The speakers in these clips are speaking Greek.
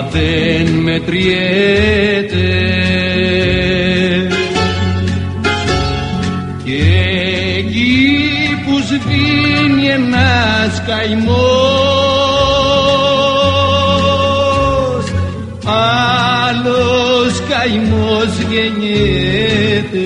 δεν μετριέται. Και εκεί που σβήνει ένας καημός, άλλος καημός γεννιέται.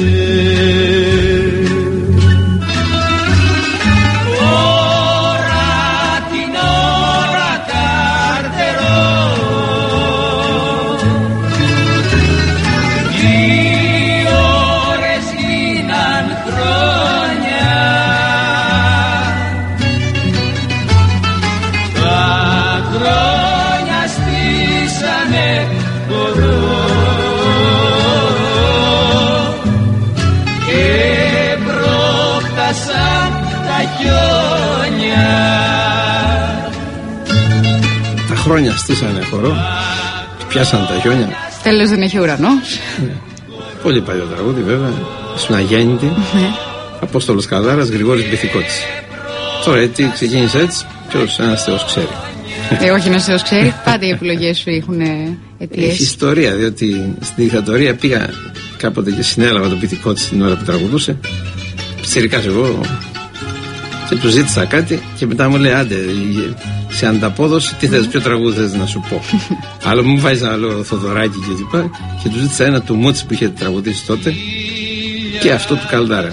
Τα χρόνια στήσανε χορό, πιάσανε τα χιόνια. Τέλος δεν έχει ουρανός. Ναι. Πολύ παλιό τραγούδι βέβαια. Ήσουν αγέννητη. Ναι. Απόστολος Καδάρας, Γρηγόρης Μπιθικώτης. Τώρα έτσι ξεκίνησε έτσι, ποιος ένας θεός ξέρει. Όχι ένας θεός ξέρει, πάντα οι επιλογές σου έχουν αιτίες. Έχει ιστορία, διότι στην δικτατορία πήγα κάποτε και συνέλαβα τον Μπιθικώτη την ώρα που τραγουδούσε. Πιτσιρικάς εγώ. Και του ζήτησα κάτι και μετά μου λέει άντε σε ανταπόδοση τι θες, ποιο τραγούδι θες να σου πω. Άλλο μου βάζει άλλο Θοδωράκι και λοιπά. Και του ζήτησα ένα του Μούτσι που είχε τραγουδήσει τότε και αυτό του Καλδάρα.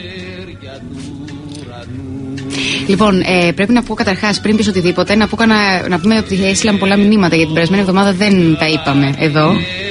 Λοιπόν, πρέπει να πω καταρχάς πριν πεις οτιδήποτε να πούμε ότι έστειλαν πολλά μηνύματα για την περασμένη εβδομάδα, δεν τα είπαμε εδώ.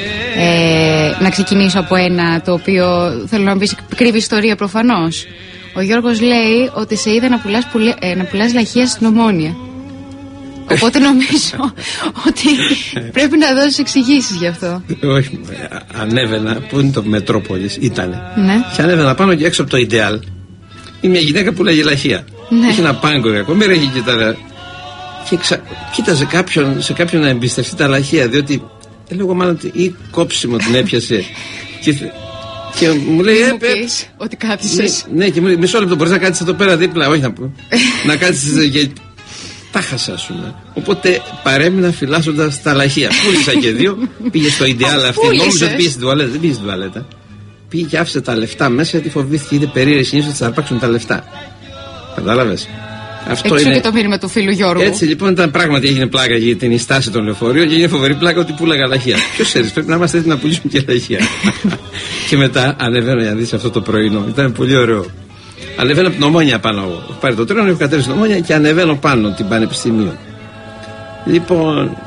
Να ξεκινήσω από ένα το οποίο θέλω να πεις κρύβει ιστορία προφανώς. Ο Γιώργος λέει ότι σε είδε να πουλάς λαχεία στην Ομόνια. Οπότε νομίζω ότι πρέπει να δώσεις εξηγήσεις γι' αυτό. Όχι, ανέβαινα, πού είναι το Μετρόπολης, ήτανε. Ναι. Και ανέβαινα πάνω και έξω από το Ιντεάλ. Είναι μια γυναίκα που λέγει λαχεία. Ναι. Είχε ένα πάγκο ακόμη, ρέχει και τα. Και κοίταζε σε κάποιον να εμπιστευτεί τα λαχεία, διότι έλεγα μάλλον ότι ή κόψιμο την έπιασε. Και μου λέει ότι κάθισες. Ναι, και μου λέει μισό λεπτό, μπορείς να κάτσεις εδώ πέρα δίπλα. Όχι να πω. Να κάτσεις και. Τα χάσα, ας πούμε. Οπότε παρέμεινα φυλάσσοντας τα λαχεία. Πούλησα και δύο. Πήγε στο Ιντεάλ αυτή. Νόμιζε ότι πήγε στην τουαλέτα. Δεν πήγε στην τουαλέτα. Πήγε και άφησε τα λεφτά μέσα γιατί φοβήθηκε. Είδε περίεργη συνήθως ότι θα αρπάξουν τα λεφτά. Κατάλαβες. Αυτό έξω είναι. Και το μήνυμα του φίλου Γιώργου. Έτσι λοιπόν ήταν πράγματι έγινε πλάκα για την στάση των λεωφορείων και έγινε φοβερή πλάκα ότι πούλαγα λαχεία. Ποιος ξέρει, πρέπει να είμαστε έτοιμοι να πουλήσουμε και λαχεία. Και μετά ανεβαίνω για να δεις αυτό το πρωινό. Ήταν πολύ ωραίο. Ανεβαίνω από την Ομόνια πάνω. Έχω πάρει το τρένο, έχω κατέβει στην Ομόνια και ανεβαίνω πάνω την Πανεπιστημίου. Λοιπόν,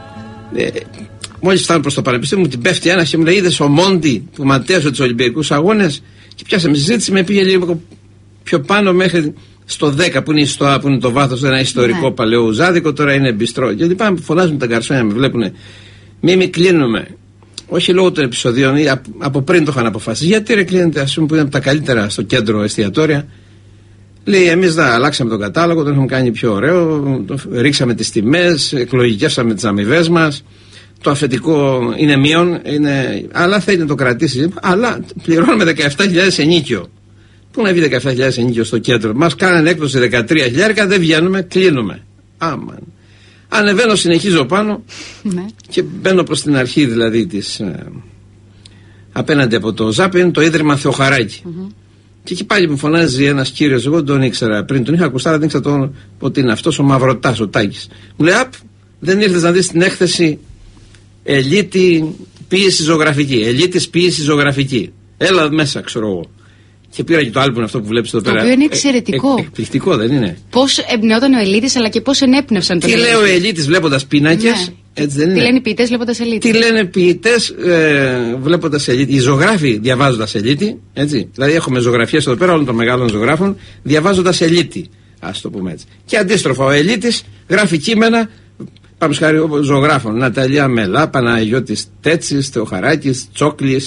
μόλις φτάνω προς το Πανεπιστήμιο μου την πέφτει ένα και μου λέει: είδες ο Μόντι που ματέωσε τους Ολυμπιακούς Αγώνες? Και πιάσαμε συζήτηση, με πήγε λίγο πιο πάνω μέχρι στο 10 που είναι η ΣΤΟΑ, που είναι το βάθος, ένα ιστορικό παλαιό ουζάδικο, τώρα είναι μπιστρό. Και λοιπόν φωνάζουν τα γκαρσόνια, με βλέπουν. Μη κλείνουμε. Όχι λόγω των επεισοδίων, από πριν το είχαν αποφασίσει. Γιατί ρε κλείνετε, ας πούμε, που είναι από τα καλύτερα στο κέντρο εστιατόρια. Λέει, εμείς αλλάξαμε τον κατάλογο, τον έχουμε κάνει πιο ωραίο, ρίξαμε τις τιμές, εκλογικεύσαμε τις αμοιβές μας. Το αφεντικό είναι μείον, αλλά θέλει να το κρατήσει. Αλλά πληρώνουμε 17.000 ενίκιο. Πού να βγει 17.000 ενίκιο στο κέντρο? Μας κάνανε έκπτωση 13.000, δεν βγαίνουμε, κλείνουμε. Άμαν. Ανεβαίνω, συνεχίζω πάνω και μπαίνω προς την αρχή δηλαδή της. Απέναντι από το ΖΑΠ είναι το Ίδρυμα Θεοχαράκη. Και εκεί πάλι μου φωνάζει ένας κύριος, εγώ τον ήξερα πριν, τον είχα ακουστά, αλλά δεν ήξερα ότι είναι αυτός ο Μαυροτάς, ο Τάκης. Μου λέει, δεν ήρθες να δεις την έκθεση Ελίτη Ποίηση Ζωγραφική? Ελίτης Ποίηση Ζωγραφική. Έλα μέσα, ξέρω εγώ. Και πήρα και το άλμπουν αυτό που βλέπεις εδώ πέρα. Το οποίο είναι εξαιρετικό. Εκπληκτικό, δεν είναι? Πώς εμπνεόταν ο Ελίτης, αλλά και πώς ενέπνευσαν τον Ελίτη. Τι λέει ο Ελίτης βλέποντας πίνακες? Ναι. Έτσι δεν είναι? Τι λένε οι ποιητές βλέποντας Ελίτη? Τι λένε οι ποιητές βλέποντας Ελίτη? Οι ζωγράφοι διαβάζοντας Ελίτη. Έτσι. Δηλαδή έχουμε ζωγραφιές εδώ πέρα όλων των μεγάλων ζωγράφων διαβάζοντας Ελίτη. Ας το πούμε έτσι. Και αντίστροφα ο Ελίτης γράφει κείμενα. Πάμε σχάρι ζωγράφων. Ναταλία Μελά, Παναγιώτης Τέτσης, Θεοχαράκης, Τσόκλης.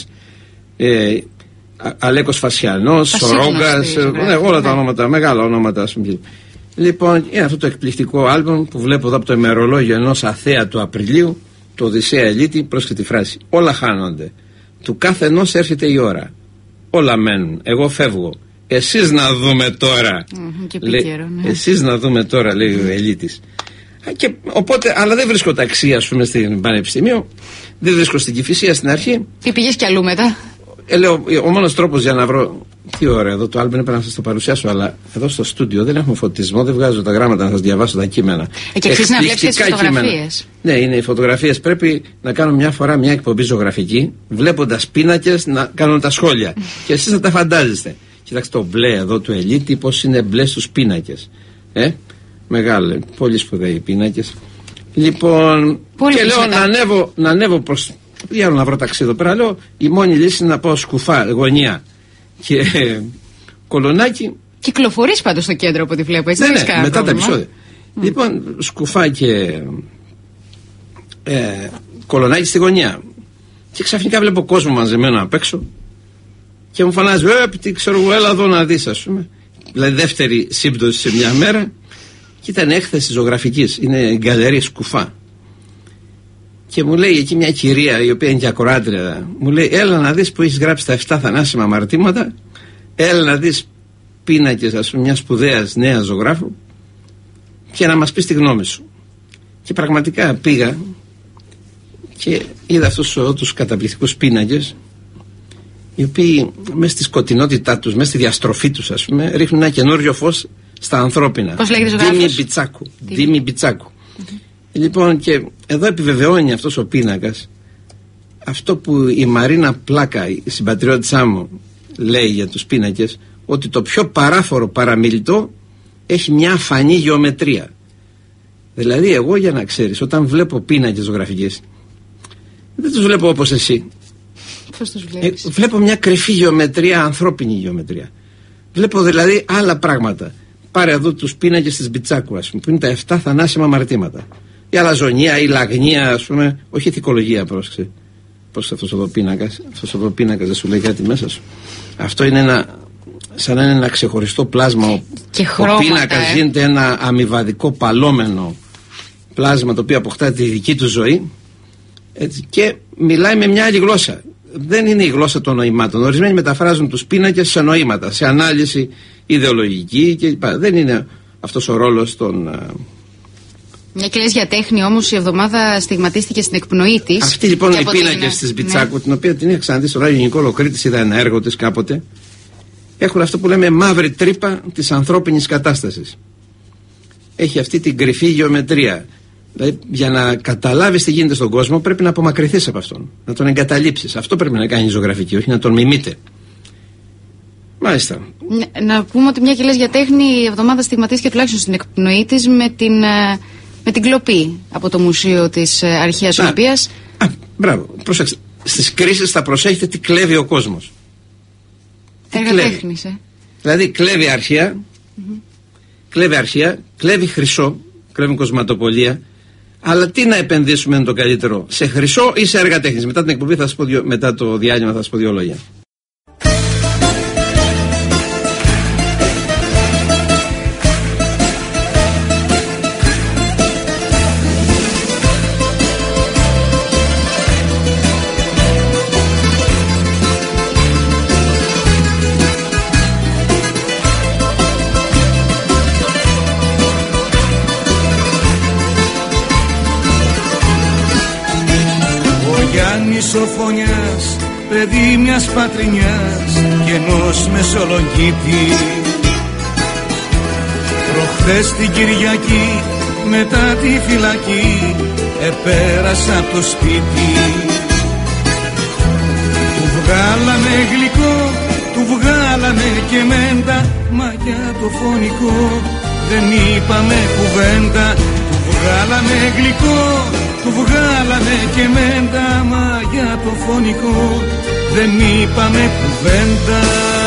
Αλέκος Φασιανός, Σορόγκας, όλα τα ονόματα, μεγάλα ονόματα, ας πούμε. Λοιπόν, είναι αυτό το εκπληκτικό άλμπομ που βλέπω εδώ από το ημερολόγιο ενός αθέα του Απριλίου, το Οδυσσέα Ελίτη. Πρόσεχε τη φράση: όλα χάνονται. Του κάθε ενός έρχεται η ώρα. Όλα μένουν. Εγώ φεύγω. Εσείς να δούμε τώρα. Και επίκαιρο, ναι. Εσείς να δούμε τώρα, λέει ο Ελίτης. Οπότε, αλλά δεν βρίσκω ταξία, ας πούμε, στην Πανεπιστήμιο, δεν βρίσκω στην Κηφισία στην αρχή. Τι πήγες κι αλλού μετά? Λέω, ο μόνος τρόπος για να βρω. Τι ωραία, εδώ το άλμπum έπρεπε να σας το παρουσιάσω, αλλά εδώ στο στούντιο δεν έχουμε φωτισμό, δεν βγάζω τα γράμματα να σας διαβάσω τα κείμενα. Και αξίζει να βλέπεις τις φωτογραφίες. Ναι, είναι οι φωτογραφίες. Πρέπει να κάνω μια φορά μια εκπομπή ζωγραφική, βλέποντας πίνακες να κάνω τα σχόλια. Και εσείς θα τα φαντάζεστε. Κοιτάξτε το μπλε εδώ του Ελίτη, πώς είναι μπλε στους πίνακες. Μεγάλο, πολύ σπουδαίοι πίνακες. Λοιπόν, πολύ και λέω να ανέβω προς. Για να βρω ταξί εδώ πέρα, λέω η μόνη λύση είναι να πάω Σκουφά, γωνία και Κολονάκι. Κυκλοφορείς πάντως στο κέντρο από ό,τι βλέπω, έτσι? Ναι, μετά τα επεισόδια. Λοιπόν, Σκουφά και Κολονάκι στη γωνία. Και ξαφνικά βλέπω κόσμο μαζεμένο απ' έξω και μου φωνάζει, τι ξέρω εγώ, έλα εδώ να δεις, ας πούμε. Δηλαδή δεύτερη σύμπτωση σε μια μέρα. Και ήταν έκθεση ζωγραφικής, είναι η γκαλερί Σκουφά. Και μου λέει εκεί μια κυρία, η οποία είναι και ακροάτρια, μου λέει, έλα να δεις που έχεις γράψει τα 7 θανάσιμα αμαρτήματα, έλα να δεις πίνακες, ας πούμε, μια σπουδαίας νέας ζωγράφου και να μας πεις τη γνώμη σου. Και πραγματικά πήγα και είδα αυτούς τους καταπληκτικούς πίνακες, οι οποίοι μέσα στη σκοτεινότητά τους, μέσα στη διαστροφή τους, ας πούμε, ρίχνουν ένα καινούριο φως στα ανθρώπινα. Πώς λέγεται ο ζωγράφος? Δήμη Μπιτσάκου. Λοιπόν, και εδώ επιβεβαιώνει αυτός ο πίνακας αυτό που η Μαρίνα Πλάκα, η συμπατριώτησά μου, λέει για τους πίνακες, ότι το πιο παράφορο παραμιλητό έχει μια αφανή γεωμετρία. Δηλαδή εγώ, για να ξέρεις, όταν βλέπω πίνακες ζωγραφικές, δεν τους βλέπω όπως εσύ. Πώς τους βλέπεις? Βλέπω μια κρυφή γεωμετρία, ανθρώπινη γεωμετρία. Βλέπω δηλαδή άλλα πράγματα. Πάρε εδώ τους πίνακες της Μπιτσάκου, ας πούμε, που είναι τα 7 θανάσιμα αμαρτήματα. Η αλαζονία, η λαγνία, ας πούμε, όχι ηθικολογία, πρόσεξε. Πώς αυτός εδώ πίνακας, δεν σου λέει κάτι μέσα σου. Αυτό είναι σαν να είναι ένα ξεχωριστό πλάσμα. Ο πίνακας γίνεται ένα αμοιβαδικό παλόμενο πλάσμα, το οποίο αποκτά τη δική του ζωή, έτσι, και μιλάει με μια άλλη γλώσσα. Δεν είναι η γλώσσα των νοημάτων. Ορισμένοι μεταφράζουν τους πίνακες σε νοήματα, σε ανάλυση ιδεολογική κλπ. Δεν είναι αυτός ο ρόλος των. Μια και λες για τέχνη, όμως η εβδομάδα στιγματίστηκε στην εκπνοή της. Αυτή λοιπόν οι πίνακες της Μπιτσάκου, ναι, την οποία την είχα ξαναδεί στο Ράδιο Νικόλο Κρήτης, είδα ένα έργο της κάποτε. Έχουν αυτό που λέμε μαύρη τρύπα της ανθρώπινης κατάστασης. Έχει αυτή την κρυφή γεωμετρία. Δηλαδή, για να καταλάβεις τι γίνεται στον κόσμο, πρέπει να απομακρυνθείς από αυτόν. Να τον εγκαταλείψεις. Αυτό πρέπει να κάνει η ζωγραφική, όχι να τον μιμείτε. Μάλιστα. Να πούμε ότι μια και λες για τέχνη, η εβδομάδα στιγματίστηκε τουλάχιστον στην εκπνοή της με την κλοπή από το Μουσείο της Αρχαίας Ολυμπίας. Μπράβο. Προσέξτε. Στις κρίσεις θα προσέχετε τι κλέβει ο κόσμος. Έργα τέχνης, Δηλαδή κλέβει αρχαία, κλέβει χρυσό, κλέβει κοσματοπολία. Αλλά τι να επενδύσουμε είναι το καλύτερο, σε χρυσό ή σε έργα τέχνης? Μετά την εκπομπή μετά το διάλειμμα θα σας πω 2 λόγια. Σοφωνιάς, παιδί μιας πατρινιάς και ενός Μεσολογγίτη. Προχθές την Κυριακή μετά τη φυλακή επέρασα από το σπίτι. Του βγάλαμε γλυκό, του βγάλαμε και μέντα, μα για το φωνικό δεν είπαμε κουβέντα. Του βγάλαμε γλυκό, του βγάλαμε και μέντα, μα για το φωνικό δεν είπαμε κουβέντα.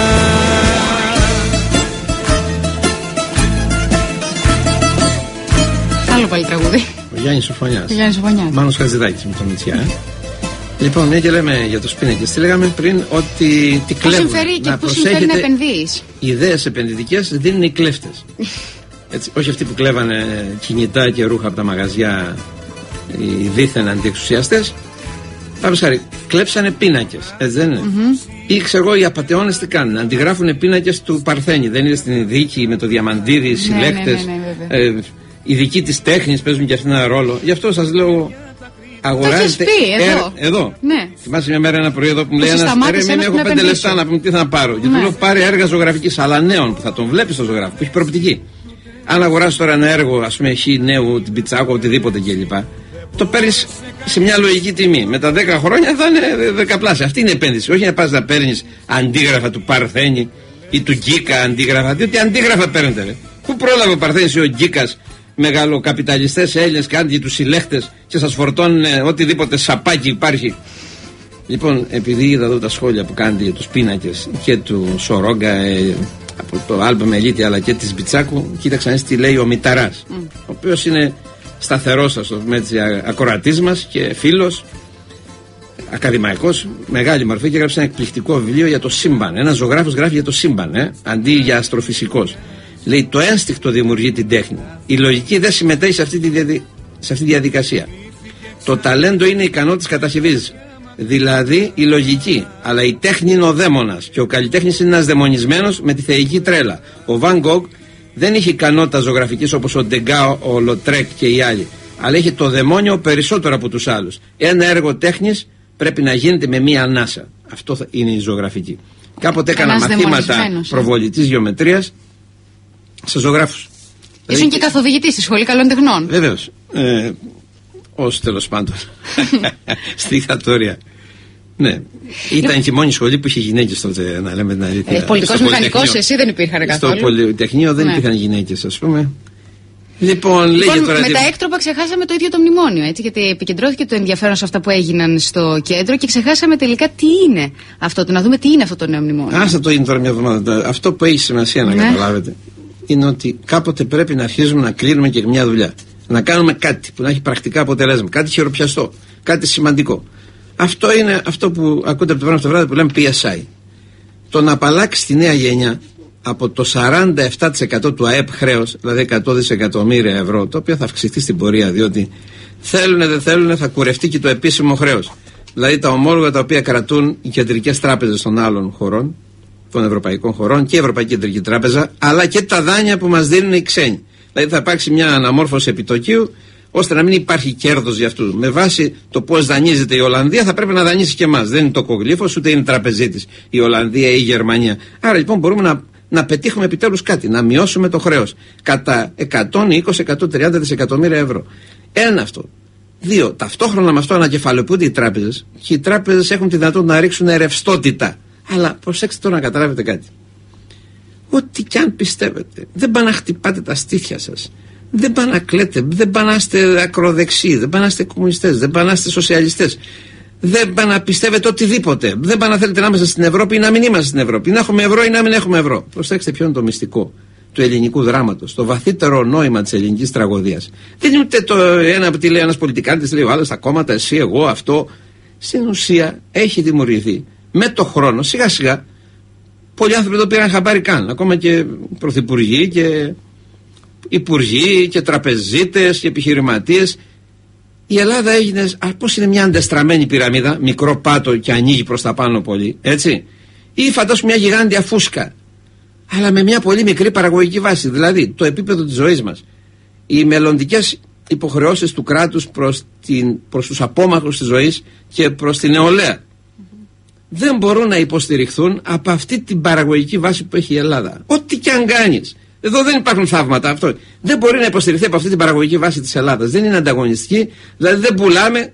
Άλλο πάλι τραγούδι. Ο Γιάννης Σοφωνιάς. Μάνος Χατζηδάκης με τον Μητσιά. Λοιπόν, μια και λέμε για τους πίνακες, τι λέγαμε πριν, ότι τι κλέβουν. Πώς συμφέρει και πώς συμφέρει να επενδύεις. Ιδέες επενδυτικές δίνουν οι κλέφτες. Έτσι, όχι αυτοί που κλέβανε κινητά και ρούχα από τα μαγαζιά, οι δίθεν αντιεξουσιαστές. Παραδείγματος χάρη, κλέψανε πίνακες, έτσι δεν είναι? Ή ξέρω εγώ, οι απατεώνες τι κάνουν? Αντιγράφουν πίνακες του Παρθένη. Δεν είναι στην δίκη με το Διαμαντίδη, οι συλλέκτες. ειδικοί της τέχνης παίζουν και αυτόν ένα ρόλο. Γι' αυτό σας λέω, αγοράζετε. Το έχεις πει εδώ. Ναι. Θυμάσαι μια μέρα ένα πρωί εδώ που μου λέει ένας, μην έχω 5 λεπτά να πούμε τι θα πάρω. Και του λέω πάρε έργα ζωγραφικής, αλλά νέων που θα τον βλέπεις στο ζωγράφο, που έχει προοπτική. Αν αγοράσεις τώρα ένα έργο, ας πούμε, χ νέου, την Πιτσάκο, οτιδήποτε κλπ. Το παίρνεις σε μια λογική τιμή. Με τα 10 χρόνια θα είναι δεκαπλάσια. Αυτή είναι η επένδυση. Όχι να πας να παίρνεις αντίγραφα του Παρθένη ή του Γκίκα αντίγραφα. Διότι αντίγραφα παίρνετε. Πού πρόλαβε ο Παρθένης ή ο Γκίκας, μεγαλοκαπιταλιστές Έλληνες, κάντε τους συλλέχτες και σας φορτώνουν οτιδήποτε σαπάκι υπάρχει. Λοιπόν, επειδή είδα εδώ τα σχόλια που κάνετε για τους πίνακες και του Σορόγκα από το άλμπομ Ελίτη αλλά και της Μπιτσάκου, κοίταξα τι λέει ο Μηταράς, ο οποίος είναι σταθερός, ας το πούμε έτσι, ακροατής μας και φίλος, ακαδημαϊκός, μεγάλη μορφή, και έγραψε ένα εκπληκτικό βιβλίο για το σύμπαν. Ένας ζωγράφος γράφει για το σύμπαν, αντί για αστροφυσικός. Λέει το ένστικτο δημιουργεί την τέχνη. Η λογική δεν συμμετέχει σε αυτή τη διαδικασία. Το ταλέντο είναι η ικανότητα κατασκευής. Δηλαδή η λογική. Αλλά η τέχνη είναι ο δαίμονας. Και ο καλλιτέχνης είναι ένας δαιμονισμένος με τη θεϊκή τρέλα. Ο Βαν Γκόγκ δεν είχε ικανότητα ζωγραφικής όπως ο Ντεγκά, ο Λοτρέκ και οι άλλοι. Αλλά είχε το δαιμόνιο περισσότερο από τους άλλους. Ένα έργο τέχνης πρέπει να γίνεται με μία ανάσα. Αυτό είναι η ζωγραφική. Κάποτε έκανα μαθήματα προβολητής γεωμετρίας σε ζωγράφους. Ήσουν και καθοδηγητής στη Σχολή Καλών Τεχνών. Βεβαίως. Ως τέλος πάντων. Στη δικτατορία. Ναι. Ήταν και η μόνη σχολή που είχε γυναίκες τότε, να λέμε την αλήθεια. Πολιτικός μηχανικός, εσύ δεν υπήρχαν καθόλου. Στο Πολυτεχνείο δεν υπήρχαν γυναίκες, ας πούμε. Λοιπόν, με τα έκτροπα ξεχάσαμε το ίδιο το μνημόνιο, έτσι, γιατί επικεντρώθηκε το ενδιαφέρον σε αυτά που έγιναν στο κέντρο και ξεχάσαμε τελικά τι είναι αυτό, να δούμε τι είναι αυτό το νέο μνημόνιο. Άσε το είναι τώρα μια εβδομάδα. Αυτό που έχει σημασία να καταλάβετε είναι ότι κάποτε πρέπει να αρχίζουμε να κλείνουμε και μια δουλειά. Να κάνουμε κάτι που να έχει πρακτικά αποτελέσματα, κάτι χειροπιαστό, κάτι σημαντικό. Αυτό είναι αυτό που ακούτε από το βράδυ στο βράδυ που λέμε PSI. Το να απαλλάξει τη νέα γενιά από το 47% του ΑΕΠ χρέος, δηλαδή 100 δισεκατομμύρια ευρώ, το οποίο θα αυξηθεί στην πορεία, διότι θέλουνε δεν θέλουνε θα κουρευτεί και το επίσημο χρέος. Δηλαδή τα ομόλογα τα οποία κρατούν οι κεντρικές τράπεζες των άλλων χωρών, των ευρωπαϊκών χωρών και η Ευρωπαϊκή Κεντρική Τράπεζα, αλλά και τα δάνεια που μας δίνουν οι ξένοι. Δηλαδή θα υπάρξει μια αναμόρφωση επιτοκίου, ώστε να μην υπάρχει κέρδος για αυτούς. Με βάση το πώς δανείζεται η Ολλανδία, θα πρέπει να δανείσει και εμάς. Δεν είναι το κογλίφος, ούτε είναι τραπεζίτης η Ολλανδία ή η Γερμανία. Άρα λοιπόν μπορούμε να πετύχουμε επιτέλους κάτι, να μειώσουμε το χρέος κατά 120-130 δισεκατομμύρια ευρώ. Ένα αυτό. Δύο, ταυτόχρονα με αυτό ανακεφαλαιοποιούνται οι τράπεζες και οι τράπεζες έχουν τη δυνατότητα να ρίξουν ρευστότητα. Αλλά προσέξτε τώρα να καταλάβετε κάτι. Ό,τι κι αν πιστεύετε, δεν πάνε να χτυπάτε τα στήθια σας. Δεν πάνε να κλαίτε, δεν πάνε να είστε ακροδεξιοί, δεν πάνε να είστε κομμουνιστές, δεν πάνε να είστε σοσιαλιστές. Δεν πάνε να πιστεύετε οτιδήποτε. Δεν πάνε να θέλετε να είμαστε στην Ευρώπη ή να μην είμαστε στην Ευρώπη. Να έχουμε ευρώ ή να μην έχουμε ευρώ. Προσέξτε ποιο είναι το μυστικό του ελληνικού δράματος, το βαθύτερο νόημα της ελληνικής τραγωδίας. Δεν είναι ούτε το ένα που τι λέει ένας πολιτικάντης, λέει ο άλλος, τα κόμματα, εσύ, εγώ, αυτό. Στην ουσία έχει δημιουργηθεί με το χρόνο, σιγά σιγά. Πολλοί άνθρωποι το πήραν χαμπάρι καν. Ακόμα και πρωθυπουργοί και υπουργοί και τραπεζίτες και επιχειρηματίες. Η Ελλάδα έγινε, πώς είναι μια αντεστραμμένη πυραμίδα, μικρό πάτο και ανοίγει προς τα πάνω πολύ, έτσι. Ή φαντάσου μια γιγάντια φούσκα, αλλά με μια πολύ μικρή παραγωγική βάση. Δηλαδή το επίπεδο της ζωής μας, οι μελλοντικές υποχρεώσεις του κράτους προς τους απόμαχους της ζωής και προς την νεολαία δεν μπορούν να υποστηριχθούν από αυτή την παραγωγική βάση που έχει η Ελλάδα. Ό,τι και αν κάνεις. Εδώ δεν υπάρχουν θαύματα. Αυτό δεν μπορεί να υποστηριχθεί από αυτή την παραγωγική βάση της Ελλάδας. Δεν είναι ανταγωνιστική. Δηλαδή δεν πουλάμε.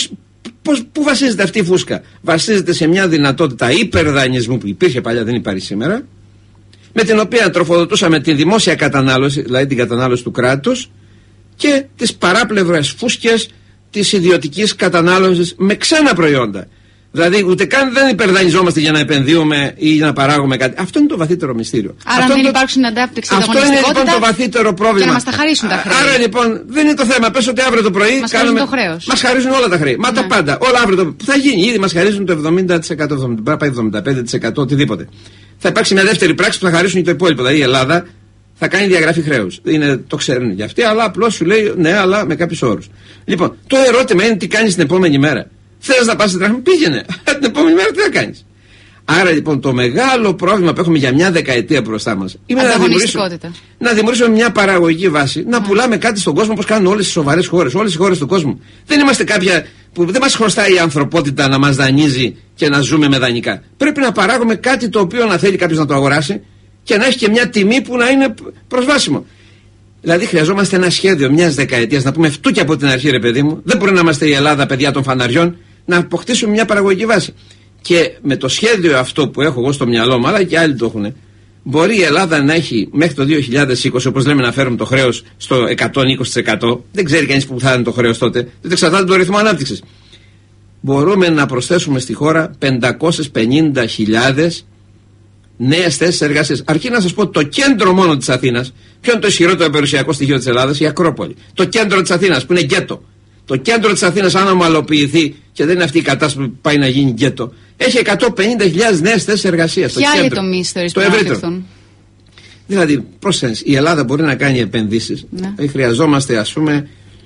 Πού βασίζεται αυτή η φούσκα? Βασίζεται σε μια δυνατότητα υπερδανεισμού που υπήρχε παλιά, δεν υπάρχει σήμερα, με την οποία τροφοδοτούσαμε τη δημόσια κατανάλωση, δηλαδή την κατανάλωση του κράτους, και τις παράπλευρες φούσκες της ιδιωτικής κατανάλωσης με ξένα προϊόντα. Δηλαδή ούτε καν δεν υπερδανειζόμαστε για να επενδύουμε ή για να παράγουμε κάτι. Αυτό είναι το βαθύτερο μυστήριο. Άρα αυτό δεν υπάρξουν αντάπτυξη, αυτό είναι λοιπόν το βαθύτερο πρόβλημα. Και να μας τα χαρίσουν τα χρέη. Άρα λοιπόν δεν είναι το θέμα. Πες ότι αύριο το πρωί μας χαρίζουν το χρέος. Μας χαρίζουν όλα τα χρέη. Μα τα πάντα. Όλα αύριο το θα γίνει. Ήδη μας χαρίζουν το 70%, 75%, οτιδήποτε. Θα υπάρξει μια δεύτερη πράξη που θα χαρίσουν το υπόλοιπο. Δηλαδή η Ελλάδα θα κάνει διαγραφή χρέους. Το ξέρουν για αυτοί, αλλά απλώς σου λέει ναι, αλλά με κάποιους όρους. Λοιπόν, το ερώτημα είναι τι κάνεις την επόμενη μέρα. Θες να πας στην τράχη, πήγαινε. Την επόμενη μέρα τι θα κάνεις? Άρα λοιπόν το μεγάλο πρόβλημα που έχουμε για μια δεκαετία μπροστά μας είναι να δημιουργήσουμε μια παραγωγική βάση, να πουλάμε κάτι στον κόσμο όπως κάνουν όλες οι σοβαρές χώρες, όλες οι χώρες του κόσμου. Δεν είμαστε κάποια που δεν μας χρωστάει η ανθρωπότητα να μας δανείζει και να ζούμε με δανεικά. Πρέπει να παράγουμε κάτι το οποίο να θέλει κάποιος να το αγοράσει και να έχει και μια τιμή που να είναι προσβάσιμο. Δηλαδή χρειαζόμαστε ένα σχέδιο μιας δεκαετίας, να πούμε φτού και από την αρχή, ρε παιδί μου. Δεν μπορεί να είμαστε η Ελλάδα παιδιά των φαναριών, να αποκτήσουμε μια παραγωγική βάση. Και με το σχέδιο αυτό που έχω εγώ στο μυαλό μου, αλλά και άλλοι το έχουν, μπορεί η Ελλάδα να έχει μέχρι το 2020, όπως λέμε, να φέρουμε το χρέος στο 120%. Δεν ξέρει κανείς που θα είναι το χρέος τότε, δεν εξαρτάται από το ρυθμό ανάπτυξης. Μπορούμε να προσθέσουμε στη χώρα 550.000 νέες θέσεις εργασίας. Αρκεί να σας πω το κέντρο μόνο της Αθήνας. Ποιο είναι το ισχυρότερο περιουσιακό στοιχείο της Ελλάδας? Η Ακρόπολη. Το κέντρο της Αθήνας που είναι γκέτο. Το κέντρο της Αθήνας, αν ομαλοποιηθεί, και δεν είναι αυτή η κατάσταση που πάει να γίνει γκέτο, έχει 150.000 νέες θέσεις εργασίας. Ποια άλλοι τομείς θεωρείς που να. Δηλαδή, πρόσθεση, η Ελλάδα μπορεί να κάνει επενδύσεις. Ναι. Χρειαζόμαστε, ας πούμε,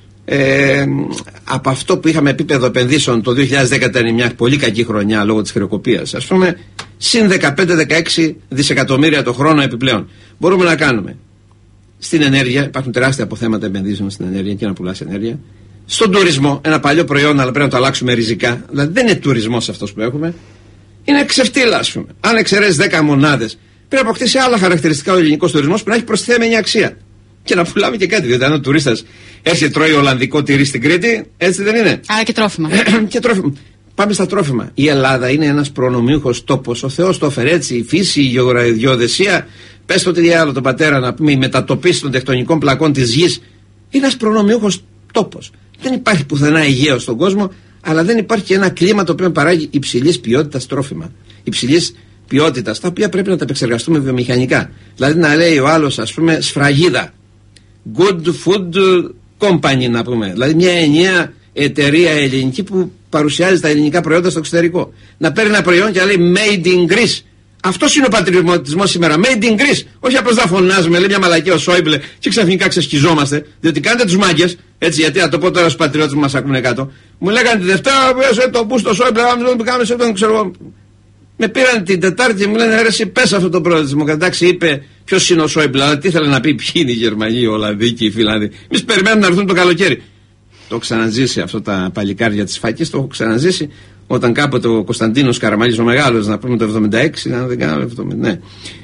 από αυτό που είχαμε επίπεδο επενδύσεων το 2010, ήταν μια πολύ κακή χρονιά λόγω της χρεοκοπίας, ας πούμε, συν 15-16 δισεκατομμύρια το χρόνο επιπλέον. Μπορούμε να κάνουμε στην ενέργεια, υπάρχουν τεράστια αποθέματα επενδύσεων στην ενέργεια και να πουλάς ενέργεια. Στον τουρισμό, ένα παλιό προϊόν, αλλά πρέπει να το αλλάξουμε ριζικά. Δηλαδή δεν είναι τουρισμός αυτός που έχουμε. Είναι ξεφτύλα, ας πούμε. Αν εξαιρέσεις 10 μονάδες, πρέπει να αποκτήσει άλλα χαρακτηριστικά ο ελληνικός τουρισμός που να έχει προσθέμενη αξία. Και να πουλάμε και κάτι. Διότι αν ο τουρίστας έρχεται τρώει ολλανδικό τυρί στην Κρήτη, έτσι δεν είναι? Άρα και τρόφιμα. Και τρόφιμα. Πάμε στα τρόφιμα. Η Ελλάδα είναι ένας προνομιούχος τόπος. Ο Θεός το έφερε έτσι. Η φύση, η γεωδεσία. Πες το τι άλλο τον πατέρα, να πούμε, η μετατοπίση των τεκτονικών πλακών της γης. Είναι ένας προνομιούχος τόπος. Δεν υπάρχει πουθενά αιγαίο στον κόσμο, αλλά δεν υπάρχει και ένα κλίμα το οποίο παράγει υψηλής ποιότητας τρόφιμα. Υψηλής ποιότητας, τα οποία πρέπει να τα επεξεργαστούμε βιομηχανικά. Δηλαδή να λέει ο άλλος, ας πούμε, σφραγίδα. Good Food Company, να πούμε. Δηλαδή μια ενιαία εταιρεία ελληνική που παρουσιάζει τα ελληνικά προϊόντα στο εξωτερικό. Να παίρνει ένα προϊόν και να λέει Made in Greece. Αυτός είναι ο πατριωτισμός σήμερα. Made in Greece. Όχι απλώς να φωνάζουμε, λέει μια μαλακία ο Σόιμπλε και ξαφνικά ξεσκιζόμαστε. Διότι κάνετε τους μάγκες, έτσι, γιατί να το πω τώρα στους πατριώτες που μας ακούνε κάτω. Μου λέγανε τη Δευτέρα, το πού στο Σόιμπλε, κάμε τον ξέρω. Με πήραν την Τετάρτη και μου λένε ρε, εσύ πες αυτό το προεδρισμό. Εντάξει, είπε ποιος είναι ο Σόιμπλε, αλλά τι ήθελε να πει, ποιοι είναι οι Γερμανοί, οι Ολλανδοί και οι Φιλανδοί. Εμείς περιμένουμε να έρθουν το καλοκαίρι. Το έχω ξαναζήσει αυτό τα παλικάρια της φάκης, το έχω ξαναζήσει. Όταν κάποτε ο Κωνσταντίνος Καραμαλής ο Μεγάλος, να πούμε το 76, αν δεν κάνω 70, ναι,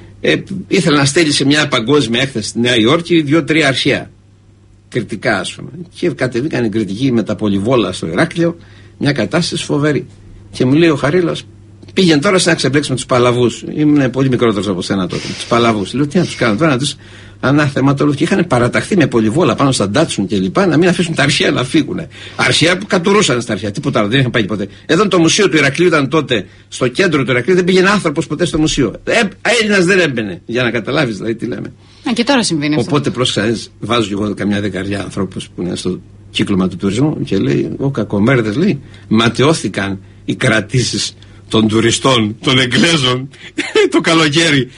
ήθελε να στέλνει σε μια παγκόσμια έκθεση στη Νέα Υόρκη 2-3 αρχαία κριτικά, ας πούμε. Και κατεβήκαν οι κριτικοί με τα πολυβόλα στο Ηράκλειο, μια κατάσταση φοβερή. Και μου λέει ο Χαρίλος, πήγαινε τώρα σε να ξεμπλέξουμε τους Παλαβούς. Ήμουν πολύ μικρότερος από σένα τότε. Τους Παλαβούς. Λέω τι να τους κάνω τώρα, να τους ανάθεματολογούν. Και είχαν παραταχθεί με πολυβόλα πάνω στα ντάτσουν και λοιπά, να μην αφήσουν τα αρχαία να φύγουν. Αρχαία που κατουρούσαν στα αρχαία. Τίποτα άλλο, δεν είχαν πάει ποτέ. Εδώ το μουσείο του Ηρακλείου ήταν τότε στο κέντρο του Ηρακλείου, δεν πήγαινε άνθρωπος ποτέ στο μουσείο. Έλληνας δεν έμπαινε. Για να καταλάβεις δηλαδή τι λέμε. Και τώρα συμβαίνει αυτό. Οπότε πρόσεξα, βάζω και εγώ καμιά δεκαριά ανθρώπους που είναι στο κύκλωμα του τουρισμού και λέει, ο κακομέρδες λέει, ματαιώθηκαν οι κρατήσεις των τουριστών, των Εγγλέζων το καλοκαίρι.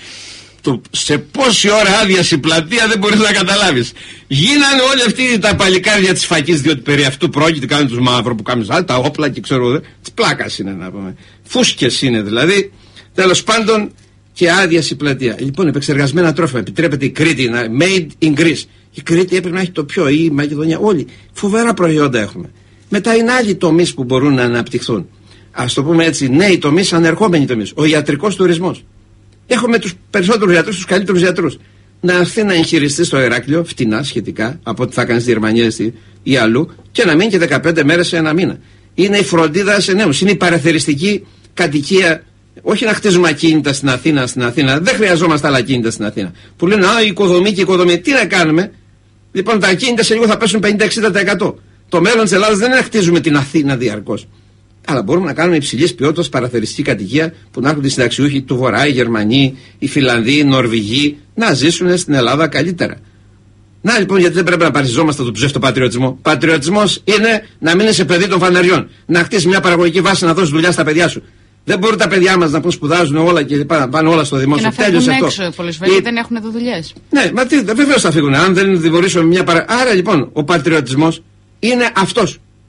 Σε πόση ώρα άδειασε η πλατεία δεν μπορείς να καταλάβεις. Γίνανε όλοι αυτοί τα παλικάρια της φακής, διότι περί αυτού πρόκειται, κάνουν τους μαύρους που κάνουν τα όπλα και ξέρω της πλάκας είναι να πούμε. Φούσκες είναι δηλαδή. Τέλος πάντων και άδειασε η πλατεία. Λοιπόν, επεξεργασμένα τρόφιμα. Επιτρέπεται η Κρήτη να made in Greece. Η Κρήτη έπρεπε να έχει το πιο, η Μακεδονία, όλοι. Φοβερά προϊόντα έχουμε. Μετά είναι άλλοι τομείς που μπορούν να αναπτυχθούν. Ας το πούμε έτσι, νέοι τομείς, ανερχόμενοι τομείς. Ο ιατρικός τουρισμός. Έχουμε τους περισσότερους γιατρούς, τους καλύτερους γιατρούς. Να έρθει να εγχειριστεί στο Ηράκλειο, φτηνά σχετικά, από ό,τι θα κάνει στη Γερμανία ή αλλού, και να μείνει και 15 μέρες σε ένα μήνα. Είναι η φροντίδα σε νέους. Είναι η παραθεριστική κατοικία. Όχι να χτίζουμε ακίνητα στην Αθήνα. Δεν χρειαζόμαστε άλλα ακίνητα στην Αθήνα. Που λένε α, οικοδομή και οικοδομή. Τι να κάνουμε. Λοιπόν, τα ακίνητα σε λίγο θα πέσουν 50-60%. Το μέλλον της Ελλάδας δεν είναι να χτίζουμε την Αθήνα διαρκώς. Αλλά μπορούμε να κάνουμε υψηλής ποιότητας παραθεριστική κατοικία που να έρχονται οι συνταξιούχοι του Βορρά, οι Γερμανοί, οι Φιλανδοί, οι Νορβηγοί να ζήσουν στην Ελλάδα καλύτερα. Να λοιπόν, γιατί δεν πρέπει να παρασυζόμαστε το ψεύτο πατριωτισμό. Πατριωτισμός είναι να μην είσαι παιδί των φαναριών. Να χτίσει μια παραγωγική βάση, να δώσει δουλειά στα παιδιά σου. Δεν μπορούν τα παιδιά μας να πούν σπουδάζουν όλα και πάνε όλα στο δημόσιο. Και να φύγουν έξω πολλές φορές, δεν έχουν εδώ δουλειές. Ναι, μα βεβαίως θα φύγουν. Αν δεν δημιουργήσουμε μια Άρα λοιπόν, ο πατριωτισμός είναι αυτός.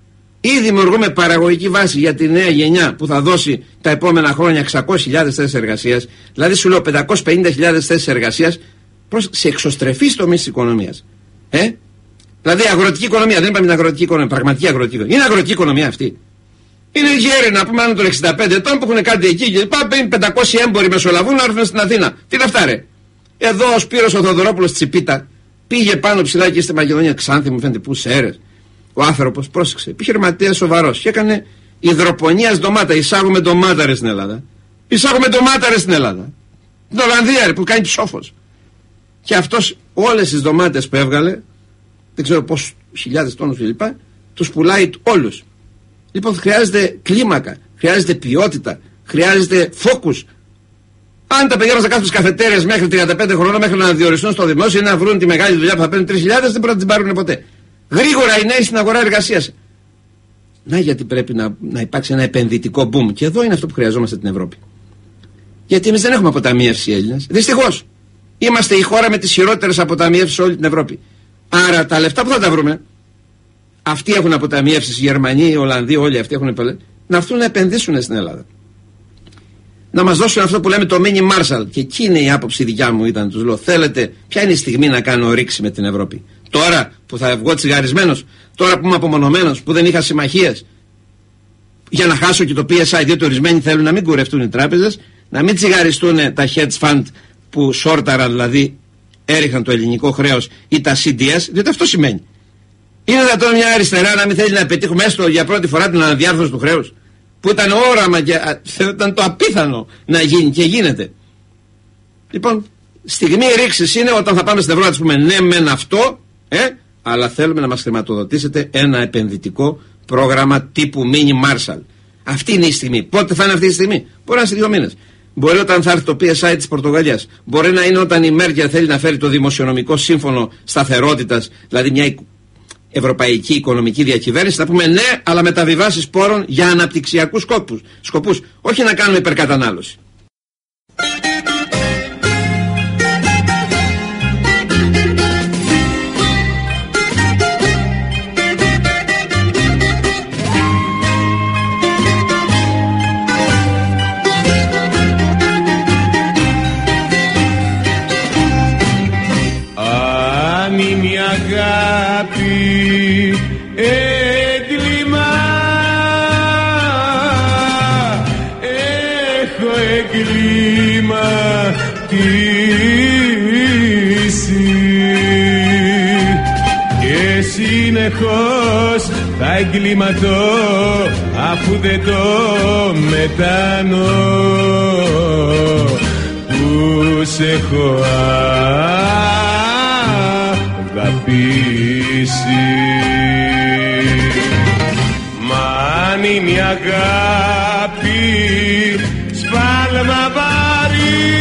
Ή δημιουργούμε παραγωγική βάση για τη νέα γενιά που θα δώσει τα επόμενα χρόνια 600.000 θέσεις εργασίας, δηλαδή σου λέω 550.000 θέσεις εργασίας σε εξωστρεφείς τομείς της οικονομίας. Δηλαδή αγροτική οικονομία, δεν είπαμε την αγροτική οικονομία, πραγματική αγροτική οικονομία. Είναι αγροτική οικονομία αυτή. Είναι γέροι να πούμε άνω των 65 ετών που έχουν κάτι εκεί και πάμε 500 έμποροι μεσολαβούν να έρθουν στην Αθήνα. Τι είναι αυτά ρε. Εδώ ο Σπύρος ο Θοδωρόπουλος Τσιπίτα πήγε πάνω ψηλά και στη Μακεδονία, Ξάνθη μου φαίνεται που Σέρες. Ο άνθρωπος, πρόσεξε, επιχειρηματίας σοβαρός και έκανε υδροπονίας ντομάτα. Εισάγουμε ντομάτα ρε στην Ελλάδα. Εισάγουμε ντομάτα ρε στην Ελλάδα. Την Ολλανδία ρε που κάνει ψόφος. Και αυτός όλες τις ντομάτες που έβγαλε, δεν ξέρω πόσους χιλιάδες τόνους κλπ, τους πουλάει όλους. Λοιπόν, χρειάζεται κλίμακα, χρειάζεται ποιότητα, χρειάζεται φόκους. Αν τα παιδιά μας θα κάθουν στις καφετέρειες μέχρι 35 χρονών, μέχρι να διοριστούν στο δημόσιο ή να βρουν τη μεγάλη δουλειά που θα παίρνουν 3.000, δεν μπορεί να την πάρουν ποτέ. Γρήγορα οι νέοι στην αγορά εργασίας. Να γιατί πρέπει να υπάρξει ένα επενδυτικό boom. Και εδώ είναι αυτό που χρειαζόμαστε την Ευρώπη. Γιατί εμείς δεν έχουμε αποταμίευση οι Έλληνες. Δυστυχώς. Είμαστε η χώρα με τις χειρότερες αποταμιεύσεις σε όλη την Ευρώπη. Άρα τα λεφτά που θα τα βρούμε, αυτοί έχουν αποταμιεύσεις, οι Γερμανοί, οι Ολλανδοί, όλοι αυτοί έχουν να έρθουν να επενδύσουν στην Ελλάδα. Να μας δώσουν αυτό που λέμε το mini Marshall. Και εκεί είναι η άποψη δικιά μου, ήταν, τους λέω, θέλετε, ποια είναι η στιγμή να κάνω ρήξη με την Ευρώπη. Τώρα που θα βγω τσιγαρισμένος, τώρα που είμαι απομονωμένος, που δεν είχα συμμαχίες, για να χάσω και το PSI, διότι ορισμένοι θέλουν να μην κουρευτούν οι τράπεζες, να μην τσιγαριστούν τα hedge fund που σόρταραν, δηλαδή έριχναν το ελληνικό χρέος ή τα CDS, διότι αυτό σημαίνει. Είναι δυνατόν μια αριστερά να μην θέλει να πετύχουμε έστω για πρώτη φορά την αναδιάρθρωση του χρέους, που ήταν όραμα και ήταν το απίθανο να γίνει και γίνεται. Λοιπόν, στιγμή ρήξης είναι όταν θα πάμε στην Ευρώπη να πούμε ναι μεν αυτό, αλλά θέλουμε να μας χρηματοδοτήσετε ένα επενδυτικό πρόγραμμα τύπου Mini Marshall. Αυτή είναι η στιγμή. Πότε θα είναι αυτή η στιγμή? Μπορεί να είναι σε 2 μήνες. Μπορεί όταν θα έρθει το PSI της Πορτογαλίας. Μπορεί να είναι όταν η Μέρκελ θέλει να φέρει το δημοσιονομικό σύμφωνο σταθερότητας, δηλαδή μια ευρωπαϊκή οικονομική διακυβέρνηση. Θα πούμε ναι, αλλά μεταβιβάσεις πόρων για αναπτυξιακούς σκοπούς. Όχι να κάνουμε υπερκατανάλωση. Αν είναι η αγάπη έγκλημα, έχω εγκληματίσει και συνεχώς θα εγκληματώ αφού δεν το μετανώ που σε έχω αγαπήσει. Μα αν είναι η αγάπη σπάλμα βαρύ,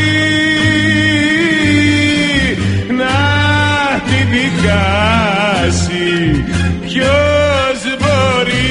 να τη δικάσει ποιος μπορεί?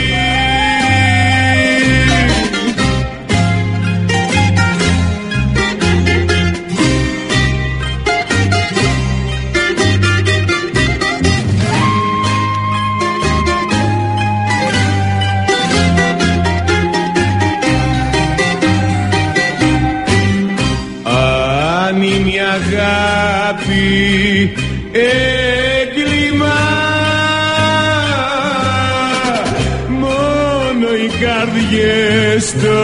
Αγάπη έγκλημα, μόνο οι καρδιές το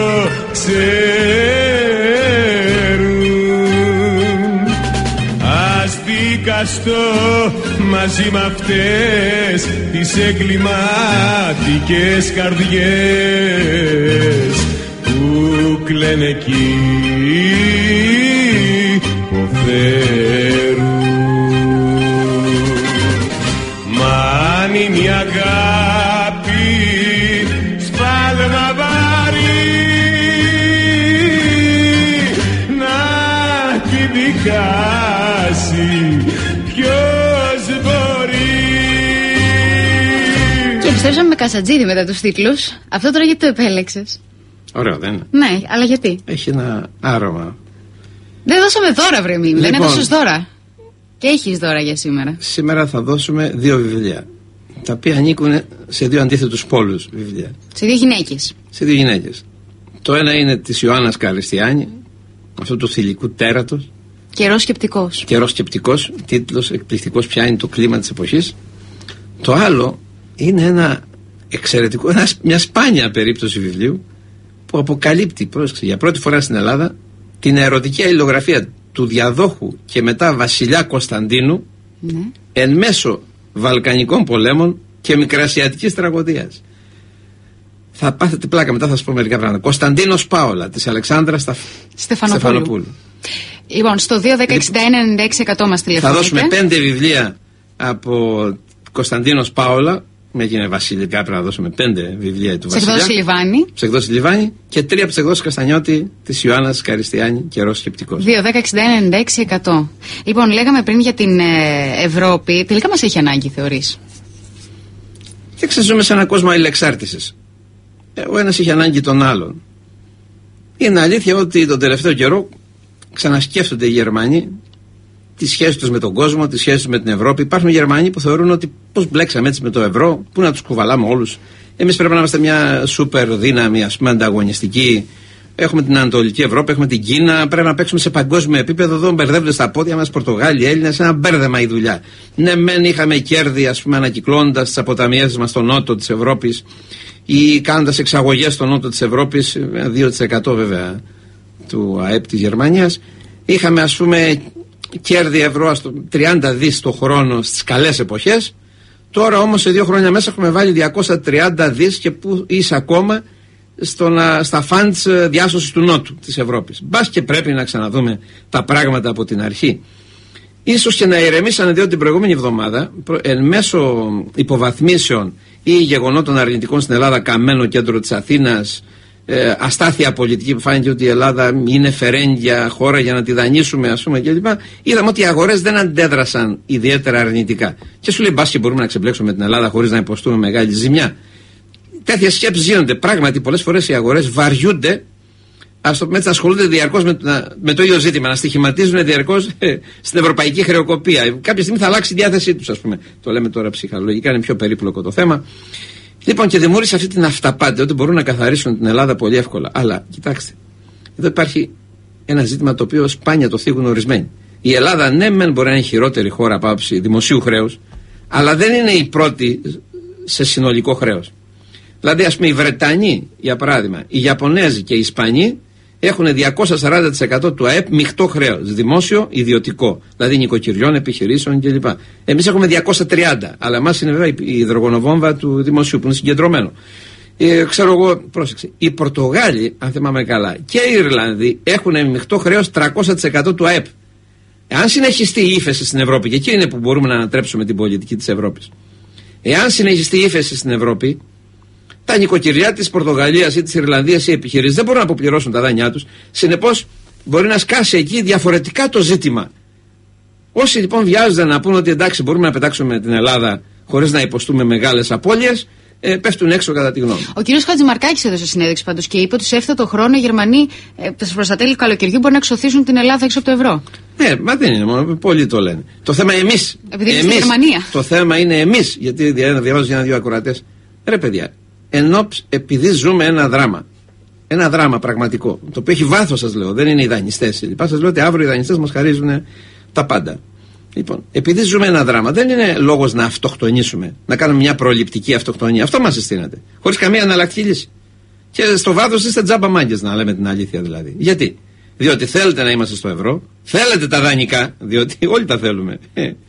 ξέρουν. Ας δικαστώ μαζί μ' αυτές τις εγκληματικές καρδιές που κλαίνε εκεί υποφέρουν. Μα αν είναι η αγάπη σπάλμα βαρύ, να τη δικάσει ποιος μπορεί? Και επιστρέψαμε με Κασατζίδη μετά τους τίτλους. Αυτό τώρα γιατί το επέλεξες? Ωραίο δεν είναι? Ναι, αλλά γιατί? Έχει ένα άρωμα. Δεν δώσαμε δώρα, βρε Μίμη. Λοιπόν, δεν έδωσες δώρα. Και έχεις δώρα για σήμερα. Σήμερα θα δώσουμε 2 βιβλία. τα οποία ανήκουν σε δύο αντίθετους πόλους βιβλία. Σε δύο γυναίκες. Σε δύο γυναίκες. Το ένα είναι της Ιωάννας Καριστιάνη, αυτού του θηλυκού τέρατος. Καιρός σκεπτικός. Καιρός σκεπτικός, τίτλος εκπληκτικός, ποια είναι το κλίμα της εποχής. Το άλλο είναι ένα εξαιρετικό, μια σπάνια περίπτωση βιβλίου που αποκαλύπτει, πρόσεξε, για πρώτη φορά στην Ελλάδα την ερωτική αλληλογραφία του διαδόχου και μετά βασιλιά Κωνσταντίνου, ναι, εν μέσω Βαλκανικών πολέμων και Μικρασιατικής τραγωδίας. Θα πάθετε πλάκα, μετά θα σας πω μερικά πράγματα. Κωνσταντίνος Πάολα της Αλεξάνδρας Στεφανοπούλου. Λοιπόν, στο 2-10-61-96% μας τηλεφωνείτε. Θα δώσουμε 5 βιβλία από Κωνσταντίνος Πάολα. Έγινε βασιλικά, πρέπει να δώσουμε 5 βιβλία του βασιλιά. Σε εκδόσεις Λιβάνι. Και 3 από τις εκδόσεις Καστανιώτη της Ιωάννας Καριστιάνη, Καιρός σκεπτικός. 2-10-61-96%. Λοιπόν, λέγαμε πριν για την Ευρώπη. Τελικά μας έχει ανάγκη, θεωρείς? Και ξεζούμε σε έναν κόσμο αλληλεξάρτησης. Ο ένας έχει ανάγκη τον άλλον. Είναι αλήθεια ότι τον τελευταίο καιρό ξανασκέφτονται οι Γερμανοί τις σχέσεις τους με τον κόσμο, τις σχέσεις τους με την Ευρώπη. Υπάρχουν Γερμανοί που θεωρούν ότι πώς μπλέξαμε έτσι με το ευρώ, πού να τους κουβαλάμε όλους. Εμείς πρέπει να είμαστε μια σούπερ δύναμη, ας πούμε, ανταγωνιστική. Έχουμε την Ανατολική Ευρώπη, έχουμε την Κίνα. Πρέπει να παίξουμε σε παγκόσμιο επίπεδο. Εδώ μπερδεύονται στα πόδια μας Πορτογάλοι, Έλληνες. Ένα μπέρδεμα η δουλειά. Ναι, μεν είχαμε κέρδη, ας πούμε, ανακυκλώνοντας τις αποταμιεύσεις μας στο νότο της Ευρώπης ή κάνοντας εξαγωγές στο νότο της Ευρώπης, 2% βέβαια του ΑΕΠ της Γερμανίας. Είχαμε, ας πούμε, κέρδη ευρώ 30 δις το χρόνο στις καλές εποχές. Τώρα όμως σε 2 χρόνια μέσα έχουμε βάλει 230 δις και που είσαι ακόμα στα φαντς διάσωσης του νότου της Ευρώπης. Μπας και πρέπει να ξαναδούμε τα πράγματα από την αρχή. Ίσως και να ηρεμήσανε, διότι την προηγούμενη εβδομάδα εν μέσω υποβαθμίσεων ή γεγονότων αρνητικών στην Ελλάδα, καμένο κέντρο της Αθήνας, αστάθεια πολιτική που φάνηκε ότι η Ελλάδα είναι φερέγγια χώρα για να τη δανείσουμε, ας πούμε, κλπ. Είδαμε ότι οι αγορές δεν αντέδρασαν ιδιαίτερα αρνητικά. Και σου λέει, μπας και μπορούμε να ξεμπλέξουμε την Ελλάδα χωρίς να υποστούμε μεγάλη ζημιά. Τέτοιες σκέψεις γίνονται. Πράγματι, πολλές φορές οι αγορές βαριούνται, ας το πούμε έτσι, να ασχολούνται διαρκώς με το ίδιο ζήτημα, να στοιχηματίζουν διαρκώς στην ευρωπαϊκή χρεοκοπία. Κάποια στιγμή θα αλλάξει η διάθεσή τους, ας πούμε. Το λέμε τώρα ψυχολογικά, είναι πιο περίπλοκο το θέμα. Λοιπόν, και δημιούργησε αυτή την αυταπάτη ότι μπορούν να καθαρίσουν την Ελλάδα πολύ εύκολα. Αλλά κοιτάξτε, εδώ υπάρχει ένα ζήτημα το οποίο σπάνια το θίγουν ορισμένοι. Η Ελλάδα, ναι, μεν μπορεί να είναι η χειρότερη χώρα από άψη δημοσίου χρέους, αλλά δεν είναι η πρώτη σε συνολικό χρέος. Δηλαδή, ας πούμε, οι Βρετανοί, για παράδειγμα, οι Ιαπωνέζοι και οι Ισπανοί έχουν 240% του ΑΕΠ μειχτό χρέος, δημόσιο, ιδιωτικό, δηλαδή νοικοκυριών, επιχειρήσεων κλπ. Εμείς έχουμε 230, αλλά εμάς είναι βέβαια η υδρογονοβόμβα του δημοσίου που είναι συγκεντρωμένο. Ξέρω εγώ, πρόσεξε, οι Πορτογάλοι, αν θυμάμαι καλά, και οι Ιρλανδοί έχουν μειχτό χρέος 300% του ΑΕΠ. Εάν συνεχιστεί η ύφεση στην Ευρώπη, και εκεί είναι που μπορούμε να ανατρέψουμε την πολιτική της Ευρώπης, εάν συνεχιστεί η ύφεση στην Ευρώπη, τα νοικοκυριά της Πορτογαλίας ή της Ιρλανδίας ή επιχειρήσεις δεν μπορούν να αποπληρώσουν τα δάνειά τους. Συνεπώς, μπορεί να σκάσει εκεί διαφορετικά το ζήτημα. Όσοι λοιπόν βιάζονται να πούν ότι εντάξει, μπορούμε να πετάξουμε την Ελλάδα χωρίς να υποστούμε μεγάλες απώλειες, πέφτουν έξω κατά τη γνώμη. Ο κ. Χατζημαρκάκης έδωσε συνέντευξη πάντως και είπε ότι σε αυτό το χρόνο οι Γερμανοί προς τα τέλη του καλοκαιριού μπορεί να εξωθήσουν την Ελλάδα έξω από το ευρώ. Ναι, μα δεν είναι μόνο. Πολλοί το λένε. Το θέμα είναι εμείς. Επειδή είναι στη Γερμανία. Το θέμα είναι εμείς. Γιατί διαβάζω για 1-2 ακροατές. Ρε παιδιά, επειδή ζούμε ένα δράμα. Ένα δράμα πραγματικό. Το οποίο έχει βάθος, σας λέω. Δεν είναι οι δανειστές. Σας λέω ότι αύριο οι δανειστές μας χαρίζουν τα πάντα. Λοιπόν, επειδή ζούμε ένα δράμα, δεν είναι λόγος να αυτοκτονήσουμε, να κάνουμε μια προληπτική αυτοκτονία. Αυτό μας συστήνεται. Χωρίς καμία εναλλακτική λύση. Και στο βάθος είστε τζάμπα μάγκες, να λέμε την αλήθεια δηλαδή. Γιατί? Διότι θέλετε να είμαστε στο ευρώ, θέλετε τα δανεικά, διότι όλοι τα θέλουμε.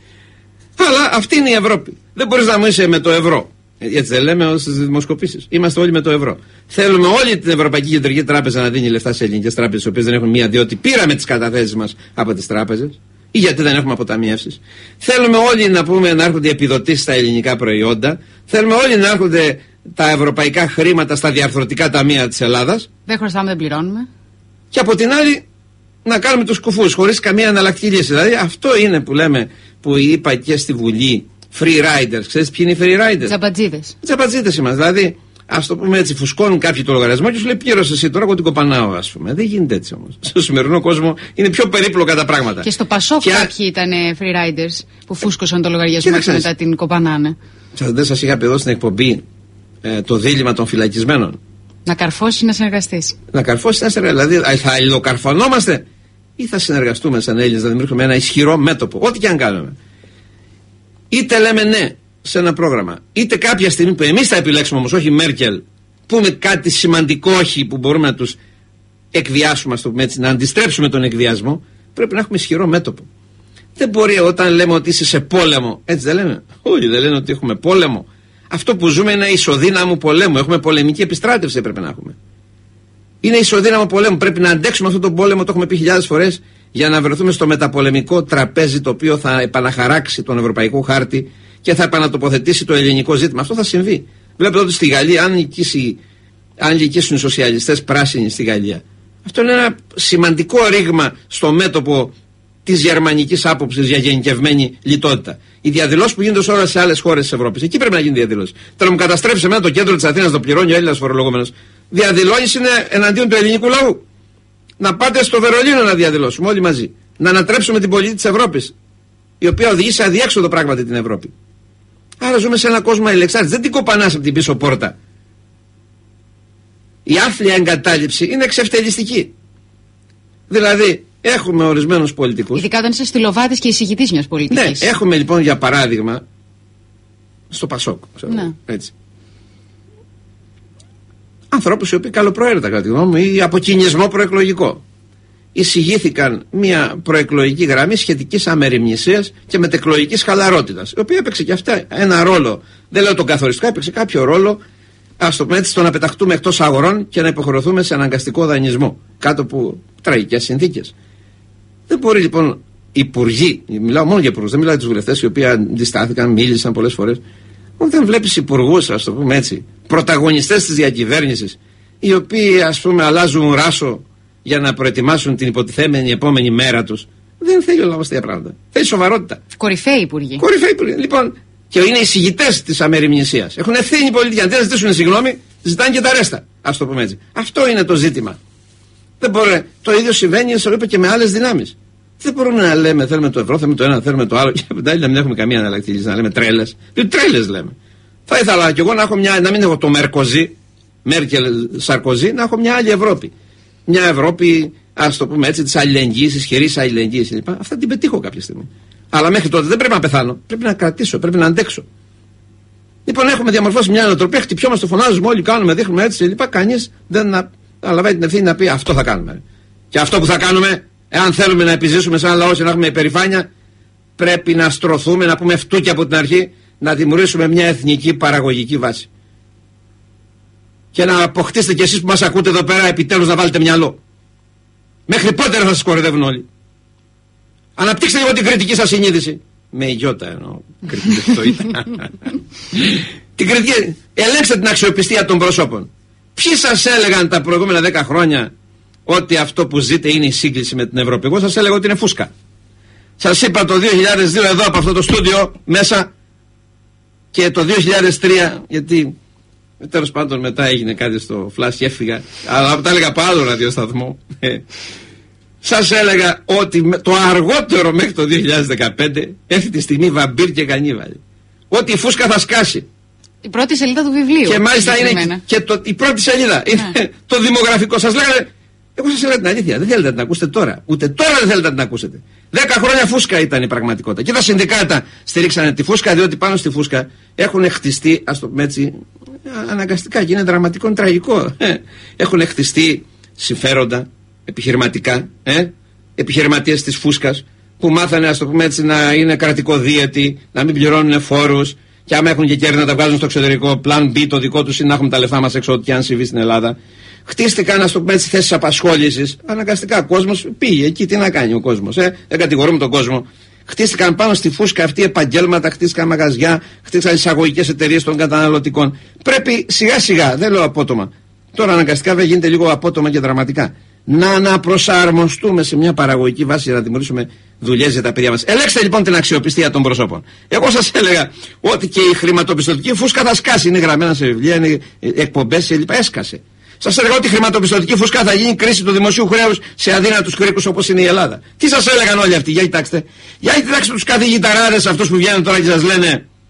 Αλλά αυτή είναι η Ευρώπη. Δεν μπορείς να μου είσαι με το ευρώ. Έτσι δεν λέμε στις δημοσκοπήσεις. Είμαστε όλοι με το ευρώ. Θέλουμε όλη την Ευρωπαϊκή Κεντρική Τράπεζα να δίνει λεφτά σε ελληνικές τράπεζες, οι οποίες δεν έχουν μία, διότι πήραμε τις καταθέσεις μας από τις τράπεζες. Ή γιατί δεν έχουμε αποταμιεύσεις. Θέλουμε όλοι να πούμε να έρχονται επιδοτήσεις στα ελληνικά προϊόντα. Θέλουμε όλοι να έρχονται τα ευρωπαϊκά χρήματα στα διαρθρωτικά ταμεία της Ελλάδας. Δεν χρωστάμε, δεν πληρώνουμε. Και από την άλλη να κάνουμε τους κουφούς χωρίς καμία εναλλακτική λύση. Δηλαδή αυτό είναι που λέμε, που είπα και στη Βουλή, free riders. Ξέρεις ποιοι είναι οι free riders? Τζαμπατζίδες. Τζαμπατζίδες είμαστε. Δηλαδή, ας το πούμε έτσι, φουσκώνουν κάποιοι το λογαριασμό και σου λέει πλήρωσε εσύ, τώρα εγώ την κοπανάω, ας πούμε. Δεν γίνεται έτσι όμως. Στο σημερινό κόσμο είναι πιο περίπλοκα τα πράγματα. Και στο Πασόκ κάποιοι ήταν free riders που φούσκωσαν το λογαριασμό και μετά την κοπανάνε. Δεν σας είχα πει εδώ στην εκπομπή το δίλημμα των φυλακισμένων? Να καρφώσει, να συνεργαστείς. Να καρφώσει, να συνεργαστείς. Δηλαδή θα αλληλοκαρφωνόμαστε ή θα συνεργαστούμε σαν Έλληνες να δημιουργήσουμε ένα ισχυρό μέτωπο, ό,τι και αν κάνουμε. Είτε λέμε ναι σε ένα πρόγραμμα, είτε κάποια στιγμή που εμείς θα επιλέξουμε, όμως όχι η Μέρκελ, πούμε κάτι σημαντικό όχι που μπορούμε να τους εκβιάσουμε, ας το πούμε έτσι, να αντιστρέψουμε τον εκβιασμό, πρέπει να έχουμε ισχυρό μέτωπο. Δεν μπορεί όταν λέμε ότι είσαι σε πόλεμο, έτσι δεν λέμε? Όχι, δεν λένε ότι έχουμε πόλεμο. Αυτό που ζούμε είναι ισοδύναμο πολέμου. Έχουμε πολεμική επιστράτευση, πρέπει να έχουμε. Είναι ισοδύναμο πολέμου. Πρέπει να αντέξουμε αυτόν τον πόλεμο, το έχουμε πει χιλιάδες φορές, για να βρεθούμε στο μεταπολεμικό τραπέζι το οποίο θα επαναχαράξει τον ευρωπαϊκό χάρτη και θα επανατοποθετήσει το ελληνικό ζήτημα. Αυτό θα συμβεί. Βλέπετε ότι στη Γαλλία, αν νικήσουν οι σοσιαλιστές πράσινοι στη Γαλλία, αυτό είναι ένα σημαντικό ρήγμα στο μέτωπο της γερμανικής άποψης για γενικευμένη λιτότητα. Οι διαδηλώσεις που γίνονται σε όλες τις άλλες χώρες της Ευρώπης, εκεί πρέπει να γίνει διαδηλώσεις. Τώρα μου καταστρέψει εμένα το κέντρο της Αθήνας, το πληρώνει ο Έλληνας φορολογούμενος. Διαδηλώσεις είναι εναντίον του ελληνικού λαού. Να πάτε στο Βερολίνο να διαδηλώσουμε όλοι μαζί. Να ανατρέψουμε την πολιτική της Ευρώπης, η οποία οδηγεί σε αδιέξοδο πράγματι την Ευρώπη. Άρα ζούμε σε έναν κόσμο ελεξάρτητος. Δεν την κοπανάς από την πίσω πόρτα. Η άθλια εγκατάλειψη είναι εξευτελιστική. Δηλαδή, έχουμε ορισμένους πολιτικούς. Ειδικά όταν είσαι στυλοβάτης και εισηγητής μιας πολιτικής. Ναι, έχουμε λοιπόν για παράδειγμα στο Πασόκ. Ναι. Έτσι. Ανθρώπους οι οποίοι καλοπροαίρετα, κατά τη γνώμη μου, ή από κινησμό προεκλογικό, εισηγήθηκαν μια προεκλογική γραμμή σχετικής αμεριμνησίας και μετεκλογικής χαλαρότητας, η οποία έπαιξε και αυτά ένα ρόλο. Δεν λέω τον καθοριστικό, έπαιξε κάποιο ρόλο, ας το πούμε έτσι, στο να πεταχτούμε εκτός αγορών και να υποχρεωθούμε σε αναγκαστικό δανεισμό κάτω από τραγικές συνθήκες. Δεν μπορεί λοιπόν υπουργοί, μιλάω μόνο για υπουργούς, δεν μιλάω για τους βουλευτές οι οποίοι αντιστάθηκαν, μίλησαν πολλές φορές. Όταν βλέπεις υπουργούς, ας το πούμε έτσι, πρωταγωνιστές της διακυβέρνησης, οι οποίοι ας πούμε αλλάζουν ράσο για να προετοιμάσουν την υποτιθέμενη επόμενη μέρα τους, δεν θέλει ο λαός τέτοια πράγματα. Θέλει σοβαρότητα. Κορυφαίοι υπουργοί. Κορυφαίοι υπουργοί. Λοιπόν, και είναι εισηγητές της αμεριμνησίας. Έχουν ευθύνη οι πολιτικοί. Αντί να ζητήσουν συγγνώμη, ζητάνε και τα ρέστα. Ας το πούμε έτσι. Αυτό είναι το ζήτημα. Δεν μπορεί. Το ίδιο συμβαίνει, σας είπα, και με άλλες δυνάμεις. Δεν μπορούμε να λέμε θέλουμε το ευρώ, θέλουμε το ένα, θέλουμε το άλλο και μετά να μην έχουμε καμία εναλλακτική λύση, να λέμε τρέλες. Διότι τρέλες λέμε. Θα ήθελα κι εγώ να μην έχω το Μερκοζί, Μέρκελ, Σαρκοζί, να έχω μια άλλη Ευρώπη. Μια Ευρώπη, ας το πούμε έτσι, της αλληλεγγύης, ισχυρής αλληλεγγύης κλπ. Αυτά την πετύχω κάποια στιγμή. Αλλά μέχρι τότε δεν πρέπει να πεθάνω. Πρέπει να κρατήσω, πρέπει να αντέξω. Λοιπόν, έχουμε διαμορφώσει μια νοοτροπία, χτυπιόμαστε, φωνάζουμε όλοι, κάνουμε, δείχνουμε έτσι κλπ. Κανείς δεν αναλαμβάνει την ευθύνη να πει αυτό θα κάνουμε. Και αυτό που θα κάνουμε, εάν θέλουμε να επιζήσουμε σαν λαό και να έχουμε υπερηφάνεια, πρέπει να στρωθούμε, να πούμε φτούκια από την αρχή, να δημιουργήσουμε μια εθνική παραγωγική βάση. Και να αποκτήσετε κι εσείς που μας ακούτε εδώ πέρα, επιτέλους να βάλετε μυαλό. Μέχρι πότε θα σας κοροϊδεύουν όλοι? Αναπτύξτε λίγο την κριτική σας συνείδηση. Με γιώτα εννοώ. Κριτική το ήταν. Την κριτική. Ελέγξτε την αξιοπιστία των προσώπων. Ποιοι σας έλεγαν τα προηγούμενα 10 χρόνια ότι αυτό που ζείτε είναι η σύγκληση με την Ευρώπη? Εγώ σας έλεγα ότι είναι φούσκα. Σας είπα το 2002 εδώ από αυτό το στούντιο μέσα, και το 2003, γιατί τέλος πάντων μετά έγινε κάτι στο Flash και έφυγα, αλλά τα έλεγα από άλλο ραδιοσταθμό. Σας έλεγα ότι το αργότερο μέχρι το 2015 έρθει τη στιγμή βαμπύρ και κανίβαλη. Ότι η φούσκα θα σκάσει. Η πρώτη σελίδα του βιβλίου. Και μάλιστα είναι και η πρώτη σελίδα. Είναι το δημογραφικό. Σας λέγανε. Εγώ σας έλεγα την αλήθεια. Δεν θέλετε να την ακούσετε τώρα. Ούτε τώρα δεν θέλετε να την ακούσετε. 10 χρόνια φούσκα ήταν η πραγματικότητα. Και τα συνδικάτα στηρίξανε τη φούσκα, διότι πάνω στη φούσκα έχουν χτιστεί, ας το πούμε έτσι, αναγκαστικά, και είναι δραματικό, είναι τραγικό. Έχουν χτιστεί συμφέροντα επιχειρηματικά, επιχειρηματίες της φούσκας, που μάθανε, ας το πούμε έτσι, να είναι κρατικοδίαιτοι, να μην πληρώνουν φόρους, και άμα έχουν και κέρδη να τα βγάζουν στο εξωτερικό. Plan B το δικό τους είναι να έχουμε τα λεφτά μας έξω, ό,τι αν συμβεί στην Ελλάδα. Χτίστηκαν, ας το πούμε έτσι, θέσεις απασχόλησης. Αναγκαστικά ο κόσμος πήγε εκεί. Τι να κάνει ο κόσμος, δεν κατηγορούμε τον κόσμο. Χτίστηκαν πάνω στη φούσκα αυτή επαγγέλματα, χτίστηκαν μαγαζιά, χτίστηκαν εισαγωγικές εταιρείες των καταναλωτικών. Πρέπει σιγά σιγά, δεν λέω απότομα. Τώρα αναγκαστικά βέβαια γίνεται λίγο απότομα και δραματικά. Να αναπροσαρμοστούμε σε μια παραγωγική βάση για να δημιουργήσουμε δουλειές για τα παιδιά μας. Ελέγξτε λοιπόν την αξιοπιστία των προσώπων. Εγώ σας έλεγα ότι και η χρηματοπιστωτική φούσκα θα σκάσει. Είναι γραμμένα σε βιβλία, είναι εκπομπές κλπ. Έσκασε. Σας έλεγα ότι η χρηματοπιστωτική φούσκα θα γίνει κρίση του δημοσίου χρέους σε αδύνατους κρίκους όπως είναι η Ελλάδα. Τι σας έλεγαν όλοι αυτοί? Για κοιτάξτε. Για κοιτάξτε τους καθηγηταράδες αυτούς που βγαίνουν τώρα και σας λένε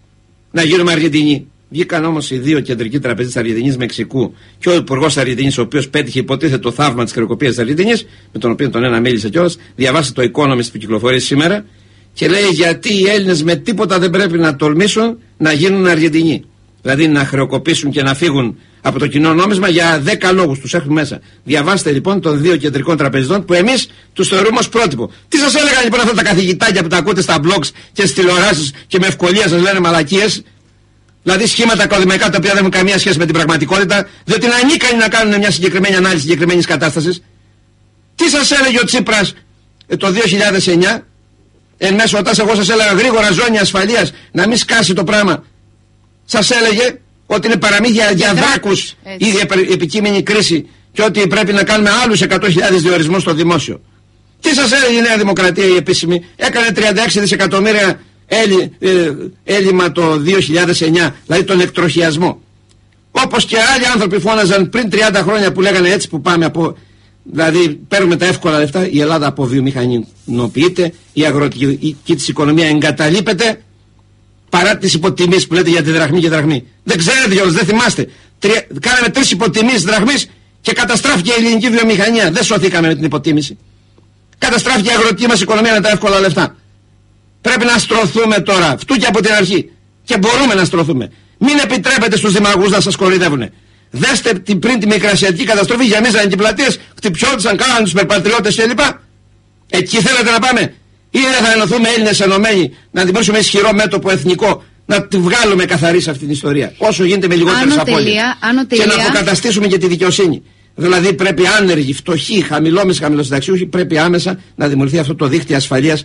να γίνουμε Αργεντινοί. Βγήκαν όμως οι δύο κεντρικοί τραπεζίτες Αργεντινής Μεξικού και ο υπουργός Αργεντινής, ο οποίος πέτυχε υποτίθεται το θαύμα της χρεοκοπίας της Αργεντινής, με τον οποίο τον ένα μίλησε κιόλας. Διαβάστε το Economist που κυκλοφορεί σήμερα και λέει γιατί οι Έλληνες με τίποτα δεν πρέπει να τολμήσουν να γίνουν Αργεντινοί. Δηλαδή να χρεοκοπήσουν και να φύγουν από το κοινό νόμισμα για 10 λόγους. Τους έχουν μέσα. Διαβάστε λοιπόν των δύο κεντρικών τραπεζιτών που εμείς τους θεωρούμε ως πρότυπο. Τι σας έλεγαν λοιπόν αυτά τα καθηγητάκια που τα ακούτε στα blogs και στις τηλεοράσεις και με ευκολία σας λένε μαλακίες? Δηλαδή σχήματα ακαδημαϊκά τα οποία δεν έχουν καμία σχέση με την πραγματικότητα, διότι είναι ανίκανοι να κάνουν μια συγκεκριμένη ανάλυση συγκεκριμένης κατάστασης. Τι σας έλεγε ο Τσίπρας το 2009, εν μέσω όταν εγώ σας έλεγα γρήγορα ζώνη ασφαλείας να μην σκάσει το πράγμα? Σας έλεγε ότι είναι παραμύθια για δράκους η επικείμενη κρίση και ότι πρέπει να κάνουμε άλλους 100.000 διορισμούς στο δημόσιο. Τι σας έλεγε η Νέα Δημοκρατία η επίσημη? Έκανε 36 δισεκατομμύρια έλλειμμα το 2009, δηλαδή τον εκτροχιασμό. Όπως και άλλοι άνθρωποι φώναζαν πριν 30 χρόνια που λέγανε έτσι που πάμε από... Δηλαδή παίρνουμε τα εύκολα λεφτά, η Ελλάδα αποβιομηχανοποιείται, η αγροτική της οικονομία εγκαταλείπεται παρά τις υποτιμήσεις που λέτε για τη δραχμή και δραχμή. Δεν ξέρετε κιόλας, δεν θυμάστε. Κάναμε 3 υποτιμήσεις δραχμής και καταστράφηκε η ελληνική βιομηχανία. Δεν σωθήκαμε με την υποτίμηση. Καταστράφηκε η αγροτική μας οικονομία με τα εύκολα λεφτά. Πρέπει να στρωθούμε τώρα, αυτού και από την αρχή. Και μπορούμε να στρωθούμε. Μην επιτρέπετε στους δημαγούς να σας κοροϊδεύουνε. Δέστε πριν τη μικρασιατική καταστροφή, γεμίζανε και πλατείες, χτυπιόντουσαν, κάνανε τους υπερπατριώτες κλπ. Εκεί θέλετε να πάμε? Ή δεν θα ενωθούμε Έλληνες ενωμένοι, να δημιουργήσουμε ισχυρό μέτωπο εθνικό, να τη βγάλουμε καθαρή σε αυτή την ιστορία, όσο γίνεται με λιγότερες απώλειες. Και να αποκαταστήσουμε και τη δικαιοσύνη. Δηλαδή πρέπει άνεργοι, φτωχοί, χαμηλοσυνταξιούχοι, πρέπει άμεσα να δημιουργηθεί αυτό το δίκτυο ασφαλείας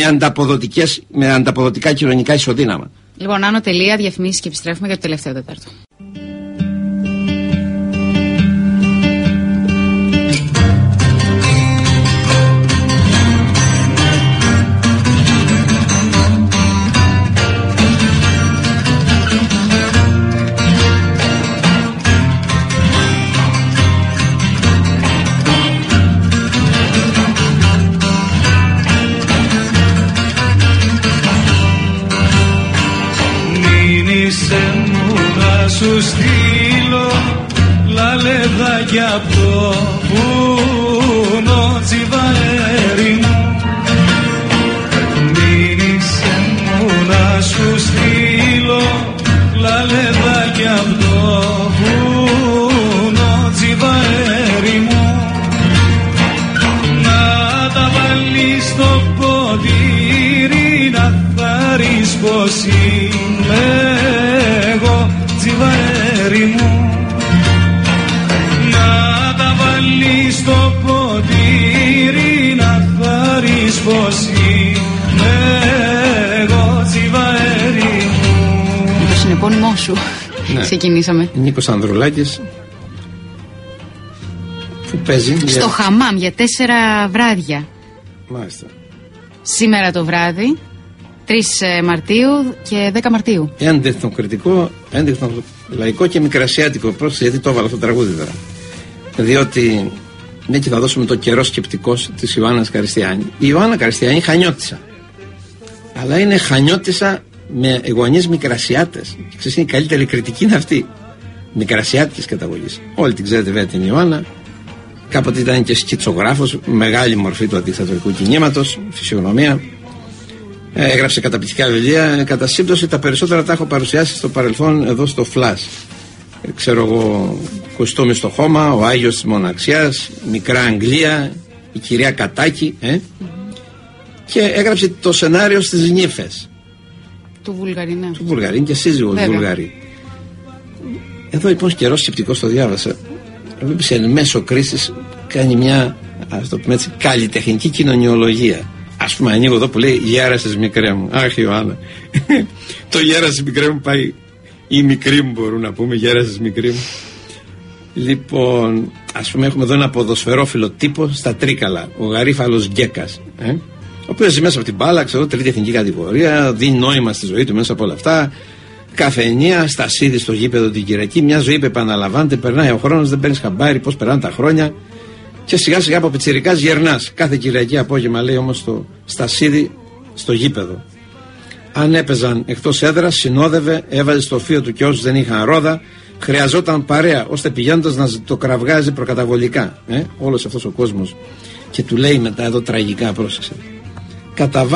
με ανταποδοτικά κοινωνικά ισοδύναμα. Λοιπόν, άνω τελεία, διαφημίσεις και επιστρέφουμε για το τελευταίο τετάρτο. Σου στείλω λαλεδάκια απ' το βουνό, τσιβαέρι μου. Μείνησε μου να σου στείλω λαλεδάκια απ' το βουνό, τσιβαέρι μου. Να τα βάλεις στο ποτήρι να θαρείς πως είμαι εγώ, τσιβαέρι μου. Να τα βάλεις στο ποτήρι να θαρείς πως είμαι εγώ, τσιβαέρι μου. Με το συνεπώνυμό σου ξεκινήσαμε. Νίκος Ανδρουλάκης που παίζει στο Χαμάμ για 4 βράδια. Μάλιστα. Σήμερα το βράδυ, 3 Μαρτίου και 10 Μαρτίου. Έντεχθον κριτικό, έντεχθον λαϊκό και μικρασιάτικο. Πρόσεχε γιατί το έβαλα αυτό το τραγούδι τώρα. Διότι ναι, και θα δώσουμε το καιρό σκεπτικός της Ιωάννας Καριστιάνη. Η Ιωάννα Καριστιάνη χανιώτησα. Αλλά είναι χανιώτησα με γονείς μικρασιάτες. Και ξέρεις, η καλύτερη κριτική είναι αυτή. Μικρασιάτικης καταγωγής. Όλοι την ξέρετε βέβαια την Ιωάννα. Κάποτε ήταν και σκητσογράφος, μεγάλη μορφή του αντικτατορικού κινήματος, φυσιογνωμία. Έγραψε καταπληκτικά βιβλία. Κατά σύμπτωση τα περισσότερα τα έχω παρουσιάσει στο παρελθόν εδώ στο Flash. Ξέρω εγώ, Κουστούμι στο χώμα, ο Άγιος της Μοναξιάς, Μικρά Αγγλία, η Κυρία Κατάκη. Και έγραψε το σενάριο στις Νύφες. Του Βουλγαρί, ναι. Του Βουλγαρί, είναι και σύζυγος Βουλγαρί. Εδώ λοιπόν καιρός σκεπτικός το διάβασα. Βλέπεις εν μέσω κρίσης κάνει μια, ας το πούμε έτσι, καλλιτεχνική κοινωνιολογία. Ας πούμε ανοίγω εδώ που λέει γέρασες μικρέ μου. Αχ Ιωάννα. Το γέρασες μικρέ μου πάει, ή μικρή μου μπορούν να πούμε, γέρασες μικρή μου. Λοιπόν, ας πούμε έχουμε εδώ ένα ποδοσφαιρόφιλο τύπο στα Τρίκαλα, ο Γαρίφαλος Γκέκας, ο οποίος ζει μέσα από την μπάλα, ξέρω, τρίτη εθνική κατηγορία, δίνει νόημα στη ζωή του μέσα από όλα αυτά. Καφενεία, στασίδι στο γήπεδο την Κυριακή, μια ζωή που επαναλαμβάνεται, περνάει ο χρόνος, δεν παίρνεις χαμπάρι πώς περνάνε τα χρόνια. Και σιγά σιγά από πιτσιρικάς γερνάς. Κάθε Κυριακή απόγευμα λέει όμως στο στασίδι στο γήπεδο. Αν έπαιζαν εκτός έδρας, συνόδευε, έβαζε στο φύο του και όσους δεν είχαν ρόδα. Χρειαζόταν παρέα, ώστε πηγαίνοντας να το κραυγάζει προκαταβολικά. Όλος αυτός ο κόσμος. Και του λέει μετά εδώ τραγικά, πρόσεξε. Κατά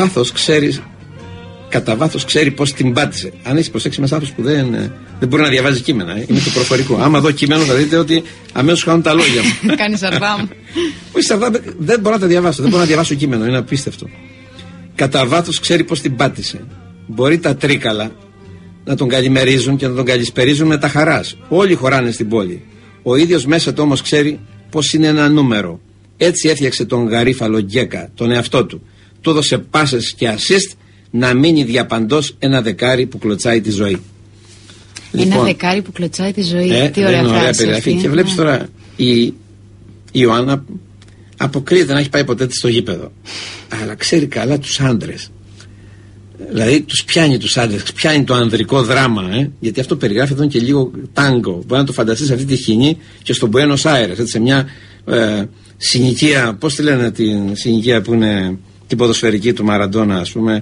βάθος ξέρει πώς την πάτησε. Αν έχει προσέξει ένας άνθρωπος που δεν μπορεί να διαβάζει κείμενα, είναι το προφορικό. Άμα δω κείμενο θα δείτε ότι αμέσως χάνουν τα λόγια μου. Κάνει σαρδάμ. Όχι σαρδάμ, δεν μπορώ να τα διαβάσω. Δεν μπορώ να διαβάσω κείμενο, είναι απίστευτο. Κατά βάθος ξέρει πώς την πάτησε. Μπορεί τα τρίκαλα να τον καλημερίζουν και να τον καλησπερίζουν με τα χαράς. Όλοι χωράνε στην πόλη. Ο ίδιος μέσα του όμως ξέρει πως είναι ένα νούμερο. Έτσι έφτιαξε τον γαρίφαλο Γκέκα, τον εαυτό του. Του έδωσε πάσες και assist να μείνει διαπαντός ένα δεκάρι που κλωτσάει τη ζωή. Ένα δεκάρι που κλωτσάει τη ζωή. Τι ωραία φράση. Και βλέπεις τώρα η Ιωάννα αποκλείεται να έχει πάει ποτέ στο γήπεδο. Αλλά ξέρει καλά τους άντρες. Δηλαδή τους πιάνει τους άντρες, πιάνει το ανδρικό δράμα, γιατί αυτό περιγράφει εδώ και λίγο τάγκο. Μπορεί να το φανταστείς αυτή τη σκηνή και στον Μπουένος Άιρες, σε μια συνοικία, πώς τη λένε την συνοικία που είναι την ποδοσφαιρική του Μαραντόνα, ας πούμε,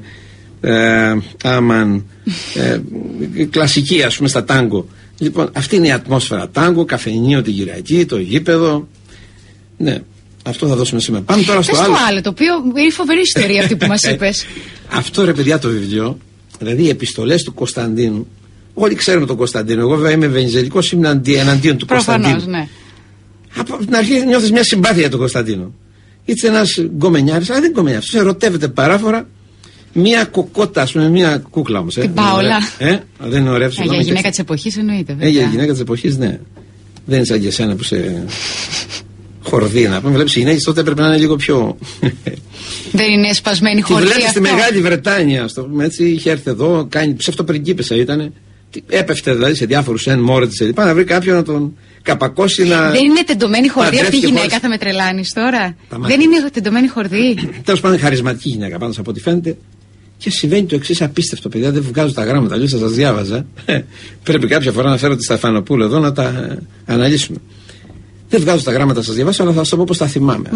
κλασική, ας πούμε, στα τάγκο. Λοιπόν, αυτή είναι η ατμόσφαιρα τάγκο, καφενείο την Κυριακή, το γήπεδο. Ναι. Αυτό θα δώσουμε σήμερα. Πάμε τώρα στο άλλο. Το οποίο είναι φοβερή ιστορία αυτή που μας είπες. Αυτό, ρε παιδιά, το βιβλίο, δηλαδή οι επιστολές του Κωνσταντίνου. Όλοι ξέρουμε τον Κωνσταντίνο. Εγώ βέβαια είμαι ευαγγελικός, είμαι εναντίον του Κωνσταντίνου. Προφανώς, ναι. Από την αρχή νιώθεις μια συμπάθεια για τον Κωνσταντίνο. Είσαι ένας γκομενιάρης, αλλά δεν είναι γκομενιάρης. Ερωτεύεται παράφορα μια κοκότα, ας πούμε, μια κούκλα όμως. Την Πάολα. Δεν είναι ωραία. Για γυναίκα της εποχής εννοείται. Για γυναίκα της εποχής, ναι. Δεν είναι σαν και εσένα που σε χορδί, να πούμε. Βλέπεις, οι γυναίκες τότε έπρεπε να είναι λίγο πιο. Δεν είναι σπασμένη χορδί. Τη βλέπεις στη Μεγάλη Βρετάνια, α το πούμε έτσι. Είχε έρθει εδώ, κάνει ψευτοπριγκίπισσα ήταν. Έπεφτε δηλαδή σε διάφορους μόρε της να βρει κάποιον να τον καπακώσει να. Δεν είναι τεντωμένη χορδί αυτή η γυναίκα, θα με τρελάνεις τώρα. Δεν είναι τεντωμένη χορδί. Τέλος πάντων, χαρισματική γυναίκα πάντως από ό,τι φαίνεται. Και συμβαίνει το εξής απίστευτο, παιδιά. Δεν βγάζω τα γράμματα, αλλιώς θα σας διάβαζα. Πρέπει κάποια φορά να φέρω τη Σταφανοπούλου εδώ να τα αναλύσουμε. Δεν βγάζω τα γράμματα, σας διαβάσω, αλλά θα σας το πω πώς τα θυμάμαι.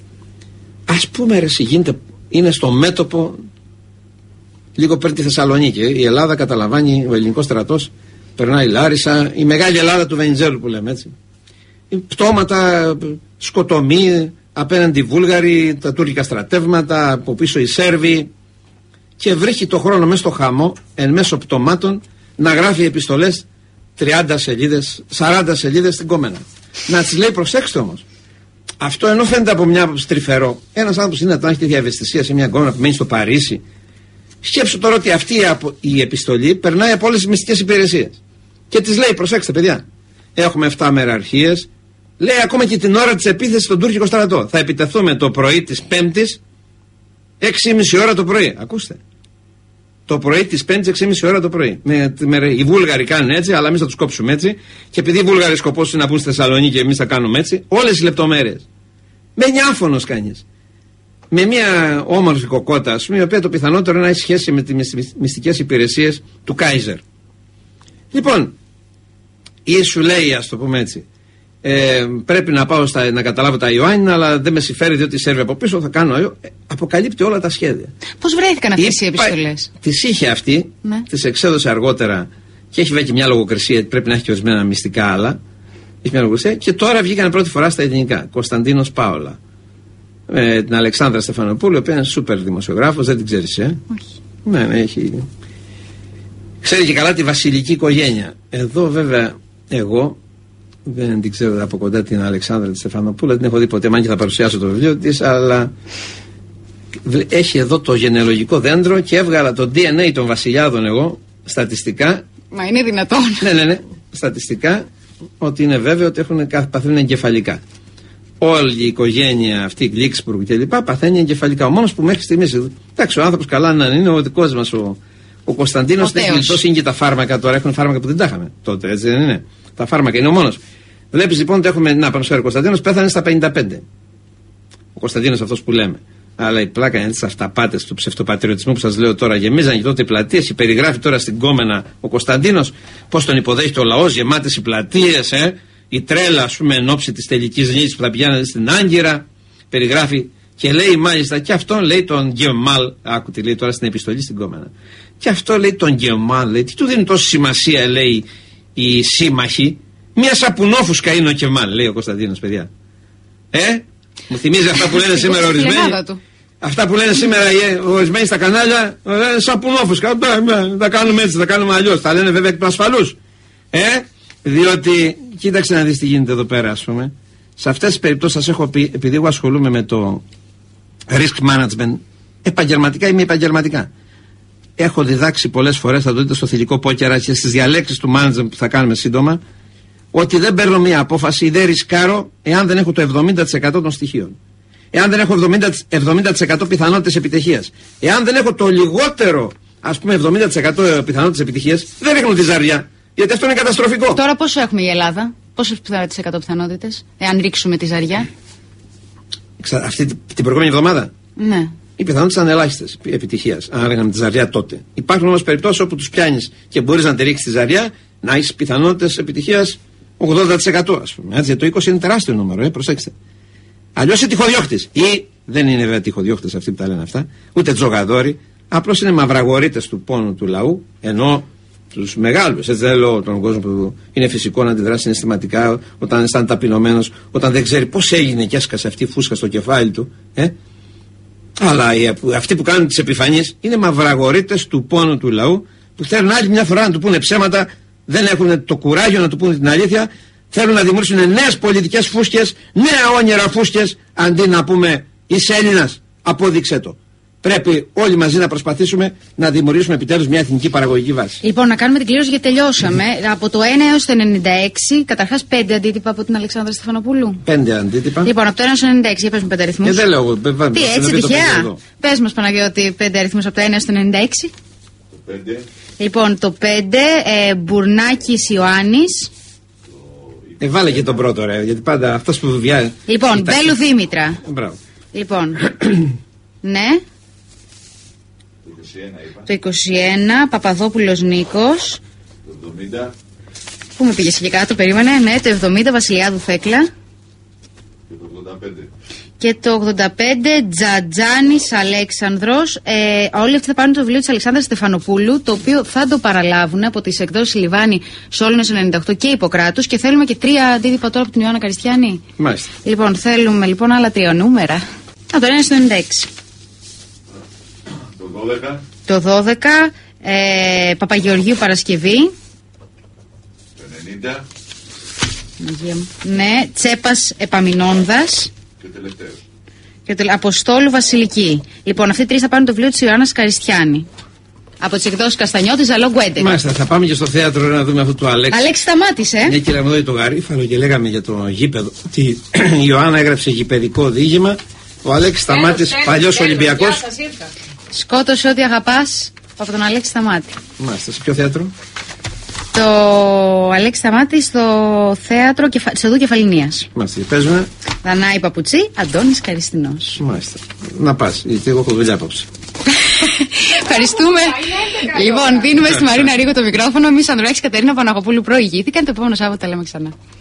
Ας πούμε, ρε, είναι στο μέτωπο. Λίγο πριν τη Θεσσαλονίκη. Η Ελλάδα καταλαμβάνει, ο ελληνικός στρατός περνάει Λάρισα, η μεγάλη Ελλάδα του Βενιζέλου που λέμε έτσι. Πτώματα, σκοτωμοί, απέναντι οι Βούλγαροι, τα τουρκικά στρατεύματα, από πίσω οι Σέρβοι. Και βρίσκει το χρόνο μέσα στο χαμό, εν μέσω πτωμάτων, να γράφει επιστολές 30 σελίδες, 40 σελίδες στην Κόμενα. Να τις λέει, προσέξτε όμως. Αυτό ενώ φαίνεται από μια άποψη τρυφερό, ένας άνθρωπος είναι να έχει τέτοια ευαισθησία σε μια Κόμενα που μένει στο Παρίσι. Σκέψου τώρα ότι αυτή η επιστολή περνάει από όλες τις μυστικές υπηρεσίες. Και τις λέει, προσέξτε παιδιά, έχουμε 7 μεραρχίες. Λέει ακόμα και την ώρα της επίθεσης στον τουρκικό στρατό. Θα επιτεθούμε το πρωί της Πέμπτης, 6:30 ώρα το πρωί. Ακούστε. Το πρωί της Πέμπτης, 6:30 ώρα το πρωί. Οι Βούλγαροι κάνουν έτσι, αλλά εμείς θα τους κόψουμε έτσι. Και επειδή οι Βούλγαροι σκοπός είναι να μπουν στη Θεσσαλονίκη και εμείς θα κάνουμε έτσι, όλες οι λεπτομέρειες. Μένει άφωνος κανείς. Με μια όμορφη κοκότα, ας πούμε, η οποία το πιθανότερο να έχει σχέση με τις μυστικές υπηρεσίες του Κάιζερ. Λοιπόν, ή σου λέει, ας το πούμε έτσι, πρέπει να πάω να καταλάβω τα Ιωάννινα, αλλά δεν με συμφέρει διότι η Σέρβια από πίσω θα κάνω. Αποκαλύπτει όλα τα σχέδια. Πώς βρέθηκαν αυτές οι επιστολές? Τις είχε αυτή, ναι. Τις εξέδωσε αργότερα και έχει βέβαια μια λογοκρισία, πρέπει να έχει και ορισμένα μυστικά άλλα. Έχει μια λογοκρισία και τώρα βγήκαν πρώτη φορά στα ελληνικά. Κωνσταντίνος Πάολα. Την Αλεξάνδρα Στεφανοπούλου, η οποία είναι σούπερ δημοσιογράφος, δεν την ξέρεις, Όχι. Ναι, έχει. Ξέρει και καλά τη βασιλική οικογένεια. Εδώ βέβαια εγώ δεν την ξέρω από κοντά την Αλεξάνδρα τη Στεφανοπούλου, δεν την έχω δει ποτέ, αν και θα παρουσιάσω το βιβλίο της, αλλά έχει εδώ το γενεαλογικό δέντρο και έβγαλα το DNA των βασιλιάδων εγώ, στατιστικά. Μα είναι δυνατόν? Ναι, στατιστικά, ότι είναι βέβαιο ότι παθαίνουν εγκεφαλικά. Όλη η οικογένεια αυτή, η Γκλίξπουργκ και λοιπά, παθαίνει εγκεφαλικά. Ο μόνος που μέχρι στιγμής, εντάξει, ο άνθρωπος καλά να είναι ο δικός μας ο Κωνσταντίνος, δεν έχει γλιτώσει, είναι και τα φάρμακα τώρα. Έχουν φάρμακα που δεν τα είχαμε τότε, έτσι δεν είναι? Τα φάρμακα είναι ο μόνος. Βλέπεις λοιπόν ότι έχουμε. Να, πάμε ο Κωνσταντίνος πέθανε στα 55. Ο Κωνσταντίνος αυτός που λέμε. Αλλά η πλάκα είναι τις αυταπάτες του ψευτοπατριωτισμού που σας λέω τώρα. Γεμίζαν και τότε οι πλατείες. Περιγράφει τώρα στην Κόμενα ο Κωνσταντίνος πώς τον υποδέχεται ο λαός, γεμάτες οι πλατείες, η τρέλα, ας πούμε, εν ώψη της τελικής νίκης που θα πηγαίνανε στην Άγκυρα. Περιγράφει και λέει μάλιστα και αυτόν, λέει τον Γκεμάλ, άκου τι λέει τώρα στην επιστολή στην Κόμενα. Και αυτό λέει τον Κεμάλ, λέει, τι του δίνει τόση σημασία, λέει, οι σύμμαχοι. Μια σαπουνόφουσκα είναι ο Κεμάλ, λέει ο Κωνσταντίνος, παιδιά. Μου θυμίζει αυτά που λένε σήμερα ορισμένοι. Αυτά που λένε σήμερα ορισμένοι στα κανάλια, σαπουνόφουσκα. Τα κάνουμε έτσι, τα κάνουμε αλλιώς. Τα λένε βέβαια εκ του ασφαλούς. Διότι, κοίταξε να δεις τι γίνεται εδώ πέρα, ας πούμε. Σε αυτές τις περιπτώσεις σας έχω πει, επειδή εγώ ασχολούμαι με το risk management, επαγγελματικά ή μη επαγγελματικά. Έχω διδάξει πολλές φορές, θα το δείτε στο θηλυκό πόκερα και στις διαλέξεις του management που θα κάνουμε σύντομα, ότι δεν παίρνω μια απόφαση ή δεν ρισκάρω εάν δεν έχω το 70% των στοιχείων. Εάν δεν έχω 70% πιθανότητες επιτυχίας. Εάν δεν έχω το λιγότερο, ας πούμε, 70% πιθανότητες επιτυχίας, δεν ρίχνω τη ζαριά. Γιατί αυτό είναι καταστροφικό. Τώρα πόσο έχουμε η Ελλάδα, πόσες πιθανότητες, εάν ρίξουμε τη ζαριά? Αυτή την προηγούμενη εβδομάδα. Ναι. Οι πιθανότητες ήταν ελάχιστες επιτυχίας, αν ρίχναμε τη ζαριά τότε. Υπάρχουν όμως περιπτώσεις όπου τους πιάνεις και μπορείς να τη ρίξεις τη ζαριά, να έχεις πιθανότητες επιτυχίας 80%, ας πούμε. Έτσι, το 20 είναι τεράστιο νούμερο, προσέξτε. Αλλιώς είναι τυχοδιώκτης. Ή δεν είναι βέβαια τυχοδιώκτες αυτοί που τα λένε αυτά, ούτε τζογαδόροι, απλώς είναι μαυραγορείτες του πόνου του λαού, ενώ τους μεγάλους, έτσι δεν λέω τον κόσμο που είναι φυσικό να αντιδράσει συναισθηματικά όταν αισθάνεται ταπεινωμένος, όταν δεν ξέρει πώς έγινε και έσκασε αυτή η φούσκα στο κεφάλι του. Αλλά αυτοί που κάνουν τις επιφανείς είναι μαυραγορείτες του πόνου του λαού, που θέλουν άλλη μια φορά να του πούνε ψέματα, δεν έχουν το κουράγιο να του πούνε την αλήθεια, θέλουν να δημιουργήσουν νέες πολιτικές φούσκες, νέα όνειρα φούσκες, αντί να πούμε είσαι Έλληνας, απόδειξέ το. Πρέπει όλοι μαζί να προσπαθήσουμε να δημιουργήσουμε επιτέλους μια εθνική παραγωγική βάση. Λοιπόν, να κάνουμε την κλήρωση γιατί τελειώσαμε. Από το 1 έως το 96, καταρχάς 5 αντίτυπα από την Αλεξάνδρα Στεφανοπούλου. 5 αντίτυπα. Λοιπόν, από το 1 έως το 96, για πες μου 5 αριθμούς. Δεν λέω εγώ. Τι, έτσι τυχαία. Πες μας, Παναγιώτη, 5 αριθμούς από το 1 έως το 96. Το 5. Λοιπόν, το 5, Μπουρνάκης Ιωάννης. Βάλε και τον πρώτο, ρε, γιατί πάντα αυτός που βιάζει. Λοιπόν, Μπέλου Δήμητρα. Μπράβο. Λοιπόν, ναι. Το 21 είπα. Το 21, Παπαδόπουλος Νίκος. Το 70. Πού με πήγες εκεί κάτω, περίμενε. Ναι, το 70, Βασιλιάδου Θέκλα. Και το 85. Και το 85, Τζατζάνης Αλέξανδρος. Όλοι αυτοί θα πάρουν το βιβλίο της Αλεξάνδρας Στεφανοπούλου, το οποίο θα το παραλάβουν από τις εκδόσεις Λιβάνι, Σόλωνος 98 και Ιπποκράτους. Και θέλουμε και 3 αντίτυπα τώρα από την Ιωάννα Καριστιάνη. Μάλιστα. Λοιπόν, θέλουμε λοιπόν άλλα 3 νούμερα. Από το 1 στο 96. Το 12. Το 12, Παπαγεωργίου Παρασκευή. Το 90. Ναι, Τσέπας Επαμεινώνδας. Και τελευταίο. Και το Αποστόλου Βασιλική. Λοιπόν, αυτοί οι 3 θα πάρουν το βιβλίο της Ιωάννας Καριστιάνη. Από τις εκδόσεις Καστανιώτη, Ζαλό Γκουέντεκα. Μάλιστα, θα πάμε και στο θέατρο να δούμε αυτό το Αλέξη. Αλέξη, σταμάτησε. Ναι, κύριε Αμοδόη, το Γαρίφαλο και λέγαμε για το γήπεδο. Ότι η Ιωάννα έγραψε γηπεδικό διήγημα. Ο Αλέξης Σταμάτης, παλιός Ολυμπιακός. Σκότωσε ό,τι αγαπάς από τον Αλέξη Σταμάτη. Μάλιστα, σε ποιο θέατρο? Το Αλέξη Σταμάτη στο θέατρο Σοδού Κεφαλινίας. Μάλιστα, παίζουμε. Δανάη Παπουτσί, Αντώνης Καριστινός. Μάλιστα. Να πας, γιατί εγώ έχω δουλειά απόψε. Ευχαριστούμε. Λοιπόν, δίνουμε στη Μαρίνα Ρίγο το μικρόφωνο. Εμείς, Ανδρουλάκης Κατερίνα Παναγοπούλου, προηγήθηκαν. Το επόμενο Σάββατο τα λέμε ξανά.